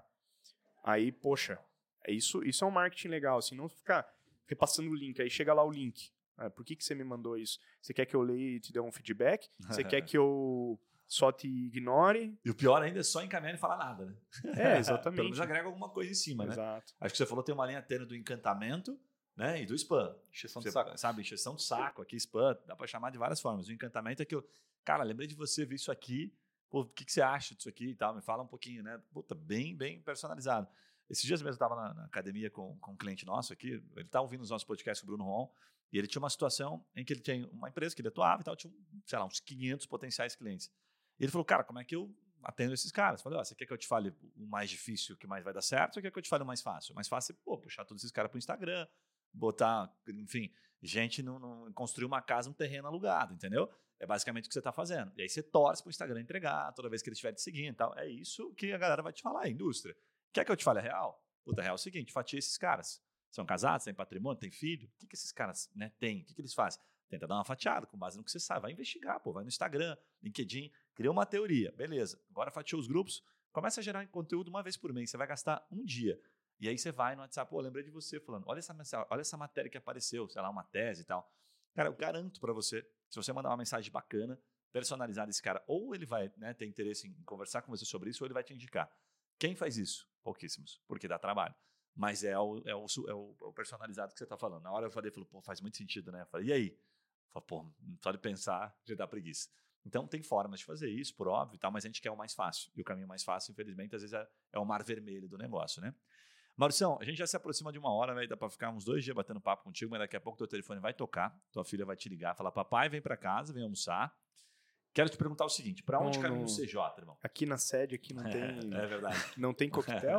Aí, poxa, isso é um marketing legal, assim, não ficar repassando o link, aí chega lá o link. Por que você me mandou isso? Você quer que eu leia e te dê um feedback? Você quer que eu só te ignore? E o pior ainda é só encaminhar e não falar nada, né? Exatamente. Pelo menos agrega alguma coisa em cima, Exato. né? Acho que você falou que tem uma linha tênue do encantamento, né? E do spam. Encheção de saco. Sabe, encheção de saco. Aqui, spam, dá pra chamar de várias formas. O encantamento é que cara, lembrei de você, vi isso aqui. Pô, o que você acha disso aqui e tal? Me fala um pouquinho, né? Puta, bem personalizado. Esses dias mesmo eu estava na academia com um cliente nosso aqui, ele estava ouvindo os nossos podcasts com o Bruno Ron, e ele tinha uma situação em que ele tem uma empresa que ele atuava e tal, tinha, sei lá, uns 500 potenciais clientes. E ele falou, cara, como é que eu atendo esses caras? Eu falei, você quer que eu te fale o mais difícil, o que mais vai dar certo, ou quer que eu te fale o mais fácil? O mais fácil é, puxar todos esses caras para o Instagram, botar, enfim, gente não construir uma casa, um terreno alugado, entendeu? É basicamente o que você está fazendo. E aí você torce para o Instagram entregar toda vez que ele estiver te seguindo e tal. É isso que a galera vai te falar, a indústria. Quer que eu te fale a real? Puta, a real é o seguinte, fatia esses caras. São casados, têm patrimônio, têm filho? O que esses caras, né, têm? O que eles fazem? Tenta dar uma fatiada com base no que você sabe. Vai investigar, vai no Instagram, LinkedIn, cria uma teoria. Beleza, agora fatiou os grupos, começa a gerar conteúdo uma vez por mês. Você vai gastar um dia. E aí você vai no WhatsApp, lembrei de você falando, olha essa matéria que apareceu, sei lá, uma tese e tal. Cara, eu garanto para você, se você mandar uma mensagem bacana, personalizada esse cara, ou ele vai, né, ter interesse em conversar com você sobre isso, ou ele vai te indicar. Quem faz isso? Pouquíssimos, porque dá trabalho. Mas é o personalizado que você está falando. Na hora eu falei, pô, faz muito sentido, né? Eu falei, e aí? Eu falei, pô, só de pensar já dá preguiça. Então tem formas de fazer isso, por óbvio, e tal, mas a gente quer o mais fácil. E o caminho mais fácil, infelizmente, às vezes é o mar vermelho do negócio, né? Mauricião, a gente já se aproxima de 1 hora, né? Dá para ficar uns 2 dias batendo papo contigo, mas daqui a pouco teu telefone vai tocar, tua filha vai te ligar, falar, papai, vem para casa, vem almoçar. Quero te perguntar o seguinte, para onde caminha o CJ, irmão? Aqui na sede, aqui não tem... É verdade. Não tem coquetel?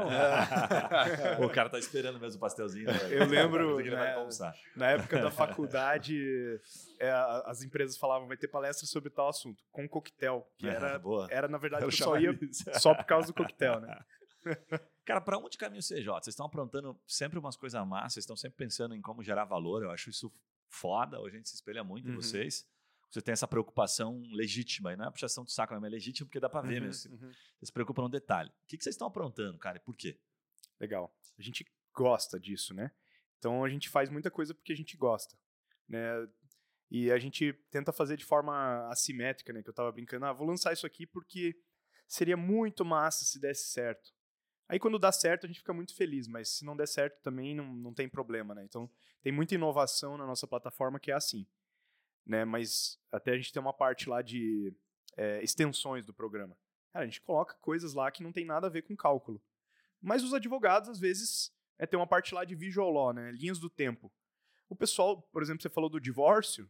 O cara tá esperando mesmo o pastelzinho. Né? Eu lembro, que ele vai almoçar. Na época da faculdade, as empresas falavam, vai ter palestra sobre tal assunto, com coquetel, que era na verdade, eu só ia só por causa do coquetel, né? Cara, para onde caminha o CJ? Vocês estão aprontando sempre umas coisas massas, vocês estão sempre pensando em como gerar valor, eu acho isso foda, a gente se espelha muito em vocês. Você tem essa preocupação legítima, e não é puxação de saco, mas é legítima porque dá para ver mesmo. Vocês se preocupam no detalhe. O que vocês estão aprontando, cara, e por quê? Legal. A gente gosta disso, né? Então a gente faz muita coisa porque a gente gosta, né? E a gente tenta fazer de forma assimétrica, né? Que eu tava brincando, vou lançar isso aqui porque seria muito massa se desse certo. Aí quando dá certo a gente fica muito feliz, mas se não der certo também não tem problema, né? Então tem muita inovação na nossa plataforma que é assim, né? Mas até a gente tem uma parte lá de extensões do programa. Cara, a gente coloca coisas lá que não tem nada a ver com cálculo. Mas os advogados, às vezes, tem uma parte lá de visual law, né? Linhas do tempo. O pessoal, por exemplo, você falou do divórcio,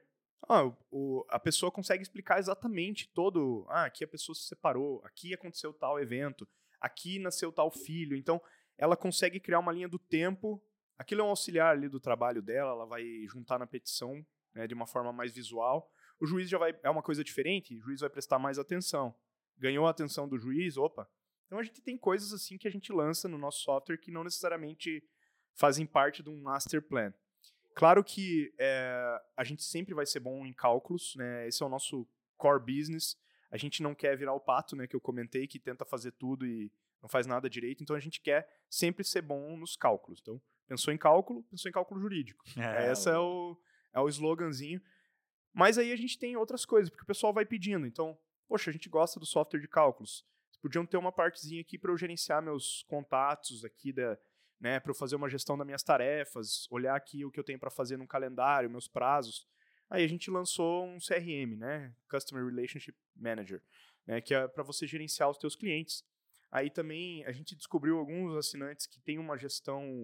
a pessoa consegue explicar exatamente todo... aqui a pessoa se separou, aqui aconteceu tal evento, aqui nasceu tal filho. Então, ela consegue criar uma linha do tempo. Aquilo é um auxiliar ali do trabalho dela, ela vai juntar na petição, né, de uma forma mais visual. O juiz já vai... É uma coisa diferente, o juiz vai prestar mais atenção. Ganhou a atenção do juiz, opa. Então, a gente tem coisas assim que a gente lança no nosso software que não necessariamente fazem parte de um master plan. Claro que a gente sempre vai ser bom em cálculos, né? Esse é o nosso core business. A gente não quer virar o pato, né, que eu comentei, que tenta fazer tudo e não faz nada direito. Então, a gente quer sempre ser bom nos cálculos. Então, pensou em cálculo jurídico. Esse é o sloganzinho. Mas aí a gente tem outras coisas, porque o pessoal vai pedindo. Então, poxa, a gente gosta do software de cálculos. Podiam ter uma partezinha aqui para eu gerenciar meus contatos aqui, né, para eu fazer uma gestão das minhas tarefas, olhar aqui o que eu tenho para fazer no calendário, meus prazos. Aí a gente lançou um CRM, né, Customer Relationship Manager, né, que é para você gerenciar os teus clientes. Aí também a gente descobriu alguns assinantes que têm uma gestão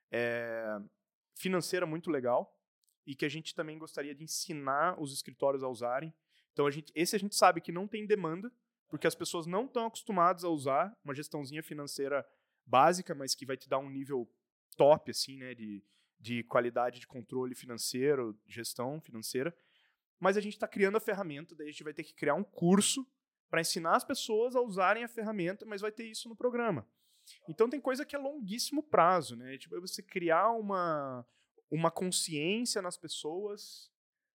financeira muito legal e que a gente também gostaria de ensinar os escritórios a usarem. Então, esse a gente sabe que não tem demanda, porque as pessoas não estão acostumadas a usar uma gestãozinha financeira básica, mas que vai te dar um nível top, assim, né, de qualidade de controle financeiro, gestão financeira. Mas a gente está criando a ferramenta, daí a gente vai ter que criar um curso para ensinar as pessoas a usarem a ferramenta, mas vai ter isso no programa. Então tem coisa que é longuíssimo prazo, né? Tipo, você criar uma consciência nas pessoas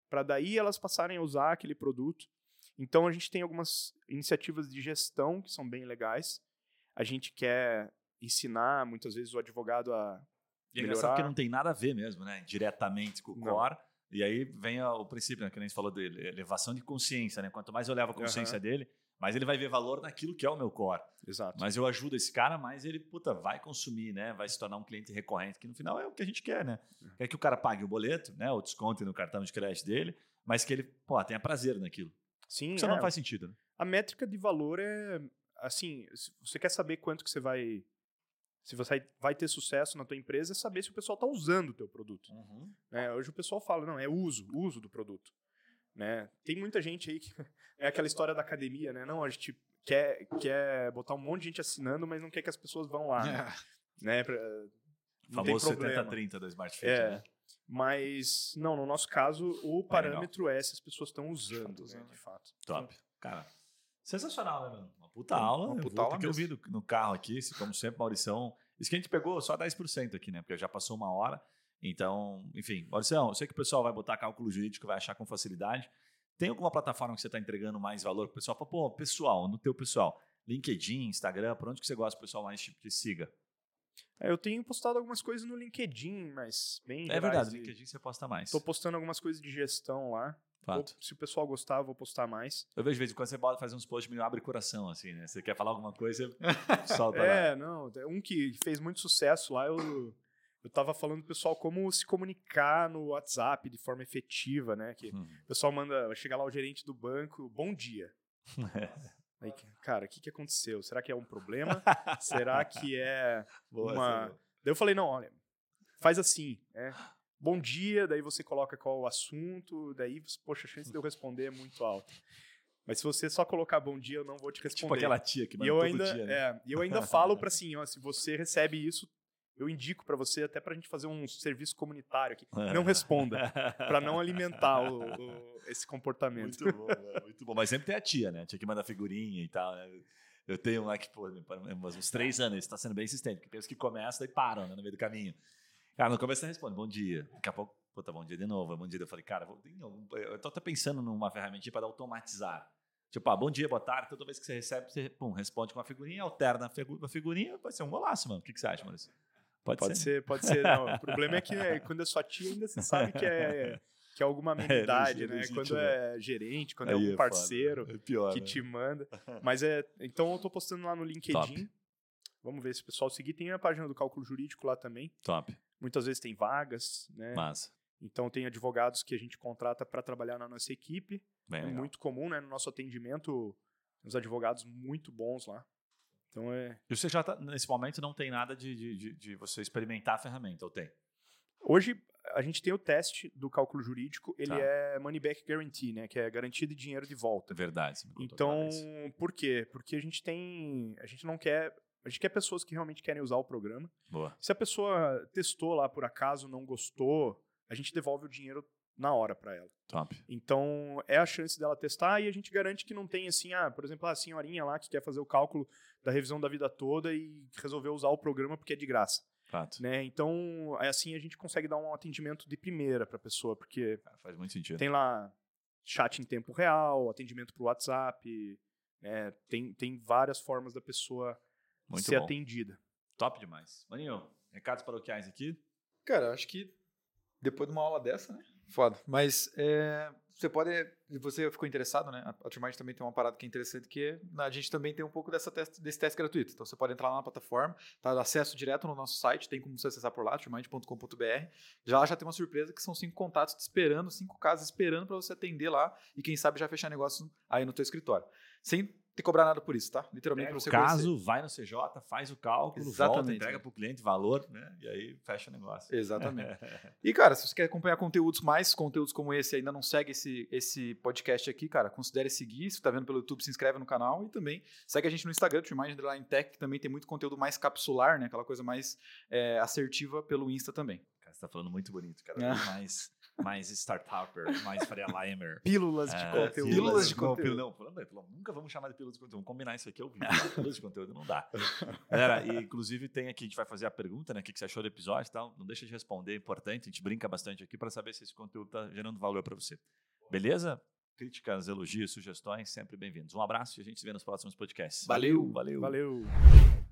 para daí elas passarem a usar aquele produto. Então, a gente tem algumas iniciativas de gestão que são bem legais. A gente quer ensinar, muitas vezes, o advogado a E é engraçado porque não tem nada a ver mesmo, né? Diretamente com o core. E aí vem o princípio, né, que a gente falou dele, elevação de consciência, né? Quanto mais eu levo a consciência dele, mais ele vai ver valor naquilo que é o meu core. Exato. Mas eu ajudo esse cara, mais ele, vai consumir, né? Vai se tornar um cliente recorrente, que no final é o que a gente quer, né? Quer que o cara pague o boleto, né? Ou desconte no cartão de crédito dele, mas que ele, tenha prazer naquilo. Sim, Isso não faz sentido, né? A métrica de valor é, assim, se você quer saber quanto que você vai... Se você vai ter sucesso na tua empresa, é saber se o pessoal está usando o teu produto. Né? Hoje o pessoal fala, não, é uso do produto. Né? Tem muita gente aí que... É aquela história da academia, né? Não, a gente quer botar um monte de gente assinando, mas não quer que as pessoas vão lá. Né? Não famoso 70-30 da Smart Fit, né? Mas, não, no nosso caso, o parâmetro é se as pessoas estão usando, né, de fato. Top. Cara, sensacional, né, mano? Uma puta aula. Uma puta aula que eu vi no carro aqui, como sempre, Maurição. Isso que a gente pegou só 10% aqui, né? Porque já passou 1 hora. Então, enfim, Maurição, eu sei que o pessoal vai botar cálculo jurídico, vai achar com facilidade. Tem alguma plataforma que você está entregando mais valor pro pessoal? Pô, pessoal, no teu pessoal, LinkedIn, Instagram, por onde que você gosta que o pessoal mais te siga? Eu tenho postado algumas coisas no LinkedIn, mas bem... É verdade, no LinkedIn você posta mais. Estou postando algumas coisas de gestão lá. Se o pessoal gostar, eu vou postar mais. Eu vejo de vez em quando você pode fazer uns posts meio abre coração, assim, né? Você quer falar alguma coisa, solta lá. Não. Um que fez muito sucesso lá, eu tava falando pro pessoal como se comunicar no WhatsApp de forma efetiva, né? Que o pessoal vai chegar lá o gerente do banco, bom dia. Aí, cara, o que aconteceu? Será que é um problema? Será que é uma... Daí eu falei, não, olha, faz assim, né? Bom dia, daí você coloca qual o assunto, daí, poxa, a chance de eu responder é muito alta. Mas se você só colocar bom dia, eu não vou te responder. Tipo aquela tia que manda todo dia, né? E eu ainda falo para assim, ó, se você recebe isso, eu indico para você até pra gente fazer um serviço comunitário aqui. Não responda, para não alimentar esse comportamento. Muito bom, velho, muito bom. Mas sempre tem a tia, né? A tia que manda figurinha e tal, né? Eu tenho um lá que, uns 3 anos, ele está sendo bem insistente, porque tem os que começam e param, né, no meio do caminho. Cara, no começo você responde, bom dia. Daqui a pouco, bom dia de novo, bom dia. Eu falei, cara, eu tô até pensando numa ferramentinha para automatizar. Tipo, bom dia, boa tarde. Toda vez que você recebe, você responde com uma figurinha, alterna a figurinha, vai ser um golaço, mano. O que você acha, Maurício? Pode ser. Não, o problema é que quando é sua tia, ainda você sabe que é alguma amenidade, né? Quando é gerente, quando é algum parceiro pior, que te manda. Mas então eu tô postando lá no LinkedIn. Top. Vamos ver se o pessoal seguir. Tem a página do Cálculo Jurídico lá também. Top. Muitas vezes tem vagas, né? Massa. Então tem advogados que a gente contrata para trabalhar na nossa equipe. Bem é legal. muito comum, né? No nosso atendimento, os advogados muito bons lá. Então E você já tá, nesse momento não tem nada de você experimentar a ferramenta, ou tem? Hoje a gente tem o teste do cálculo jurídico, ele é money back guarantee, né? Que é garantia de dinheiro de volta. Verdade. Então, por quê? Porque a gente quer pessoas que realmente querem usar o programa. Boa. Se a pessoa testou lá por acaso, não gostou, a gente devolve o dinheiro na hora para ela. Top. Então, é a chance dela testar e a gente garante que não tem assim, por exemplo, a senhorinha lá que quer fazer o cálculo da revisão da vida toda e resolveu usar o programa porque é de graça. Fato. Né? Então, assim a gente consegue dar um atendimento de primeira para a pessoa, porque faz muito sentido. Tem lá chat em tempo real, atendimento por WhatsApp, né? Tem várias formas da pessoa ser atendida. Top demais. Maninho, recados paroquiais aqui? Cara, acho que depois de uma aula dessa, né? Foda. Mas você ficou interessado, né? A Trimind também tem uma parada que é interessante, que a gente também tem um pouco desse teste gratuito. Então você pode entrar lá na plataforma, tá? Acesso direto no nosso site, tem como você acessar por lá, trimind.com.br. Já tem uma surpresa que são 5 contatos te esperando, 5 casos esperando para você atender lá e quem sabe já fechar negócio aí no teu escritório. Sem ter cobrar nada por isso, tá? Literalmente para você conhecer. Vai no CJ, faz o cálculo, volta, entrega para o cliente valor, né? E aí fecha o negócio. Exatamente. E, cara, se você quer acompanhar conteúdos como esse, ainda não segue esse podcast aqui, cara, considere seguir. Se você tá vendo pelo YouTube, se inscreve no canal e também segue a gente no Instagram, Trimind_Tech, que também tem muito conteúdo mais capsular, né? Aquela coisa mais assertiva pelo Insta também. Cara, você tá falando muito bonito, cara. mais startupper, mais Faria Limer. Pílulas de conteúdo. Pílulas de conteúdo. Não, nunca vamos chamar de pílulas de conteúdo. Vamos combinar isso aqui ao vivo. Pílulas de conteúdo não dá. Galera, e inclusive tem aqui, a gente vai fazer a pergunta, né? O que você achou do episódio e tal. Não deixa de responder, é importante. A gente brinca bastante aqui para saber se esse conteúdo está gerando valor para você. Beleza? Críticas, elogios, sugestões, sempre bem-vindos. Um abraço e a gente se vê nos próximos podcasts. Valeu. Valeu.